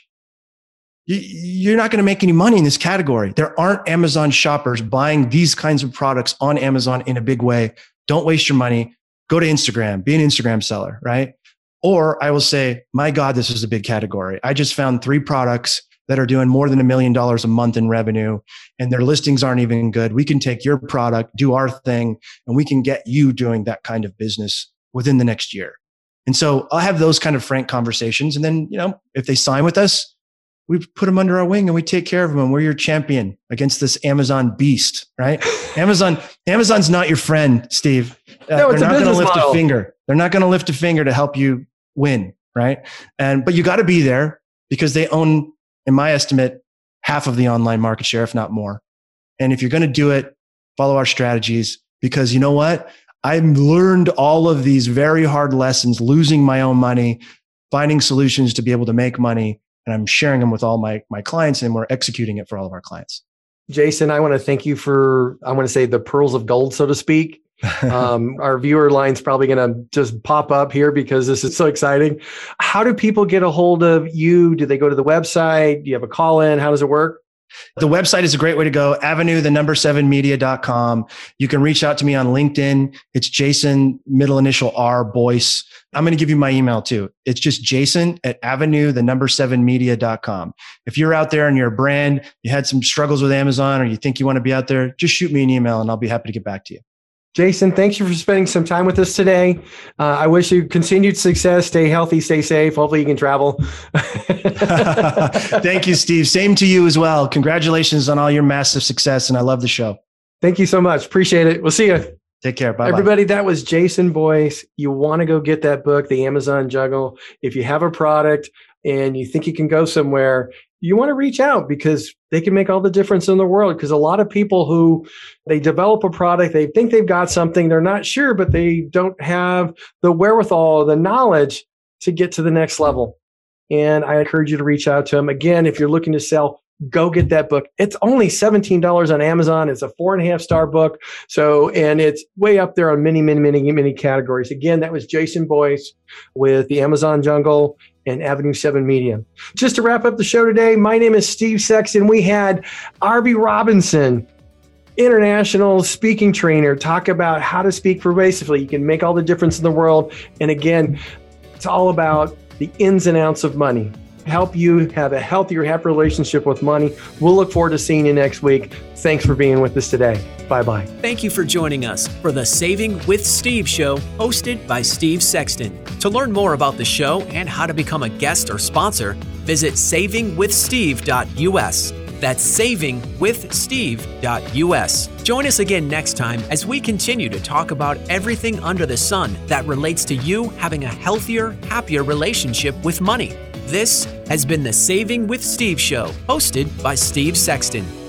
You're not going to make any money in this category. There aren't Amazon shoppers buying these kinds of products on Amazon in a big way. Don't waste your money. Go to Instagram, be an Instagram seller, right? Or I will say, my God, this is a big category. I just found three products that are doing more than a million dollars a month in revenue and their listings aren't even good. We can take your product, do our thing, and we can get you doing that kind of business within the next year. And so I'll have those kind of frank conversations. And then, you know, if they sign with us, we put them under our wing and we take care of them. And we're your champion against this Amazon beast, right? Amazon, Amazon's not your friend, Steve. Uh, no, it's they're a not going to lift model. a finger. They're not going to lift a finger to help you win, right? And but you got to be there because they own, in my estimate, half of the online market share, if not more. And if you're going to do it, follow our strategies because you know what? I've learned all of these very hard lessons, losing my own money, finding solutions to be able to make money. And I'm sharing them with all my, my clients and we're executing it for all of our clients. Jason, I want to thank you for, I want to say the pearls of gold, so to speak. um, our viewer line's probably going to just pop up here because this is so exciting. How do people get a hold of you? Do they go to the website? Do you have a call in? How does it work? The website is a great way to go. Avenue, the number seven media dot com. You can reach out to me on LinkedIn. It's Jason, middle initial R, Boyce. I'm going to give you my email too. It's just Jason at Avenue, the number seven media dot com. If you're out there and you're a brand, you had some struggles with Amazon or you think you want to be out there, just shoot me an email and I'll be happy to get back to you. Jason, thanks for spending some time with us today. Uh, I wish you continued success. Stay healthy, stay safe. Hopefully you can travel. Thank you, Steve. Same to you as well. Congratulations on all your massive success. And I love the show. Thank you so much. Appreciate it. We'll see you. Take care. Bye. Everybody, that was Jason Boyce. You want to go get that book, The Amazon Juggle. If you have a product and you think you can go somewhere, you want to reach out because they can make all the difference in the world. Because a lot of people who they develop a product, they think they've got something, they're not sure, but they don't have the wherewithal, the knowledge to get to the next level. And I encourage you to reach out to them. Again, if you're looking to sell go get that book. It's only seventeen dollars on Amazon. It's a four and a half star book. So, and it's way up there on many, many, many, many categories. Again, that was Jason Boyce with the Amazon Jungle and Avenue seven Media. Just to wrap up the show today, my name is Steve Sexton. We had Arby Robinson, international speaking trainer, talk about how to speak pervasively. You can make all the difference in the world. And again, it's all about the ins and outs of money. Help you have a healthier, happier relationship with money. We'll look forward to seeing you next week. Thanks for being with us today. Bye-bye. Thank you for joining us for the Saving with Steve show, hosted by Steve Sexton. To learn more about the show and how to become a guest or sponsor, visit saving with steve dot u s. That's saving with steve dot u s. Join us again next time as we continue to talk about everything under the sun that relates to you having a healthier, happier relationship with money. This has been the Saving with Steve show, hosted by Steve Sexton.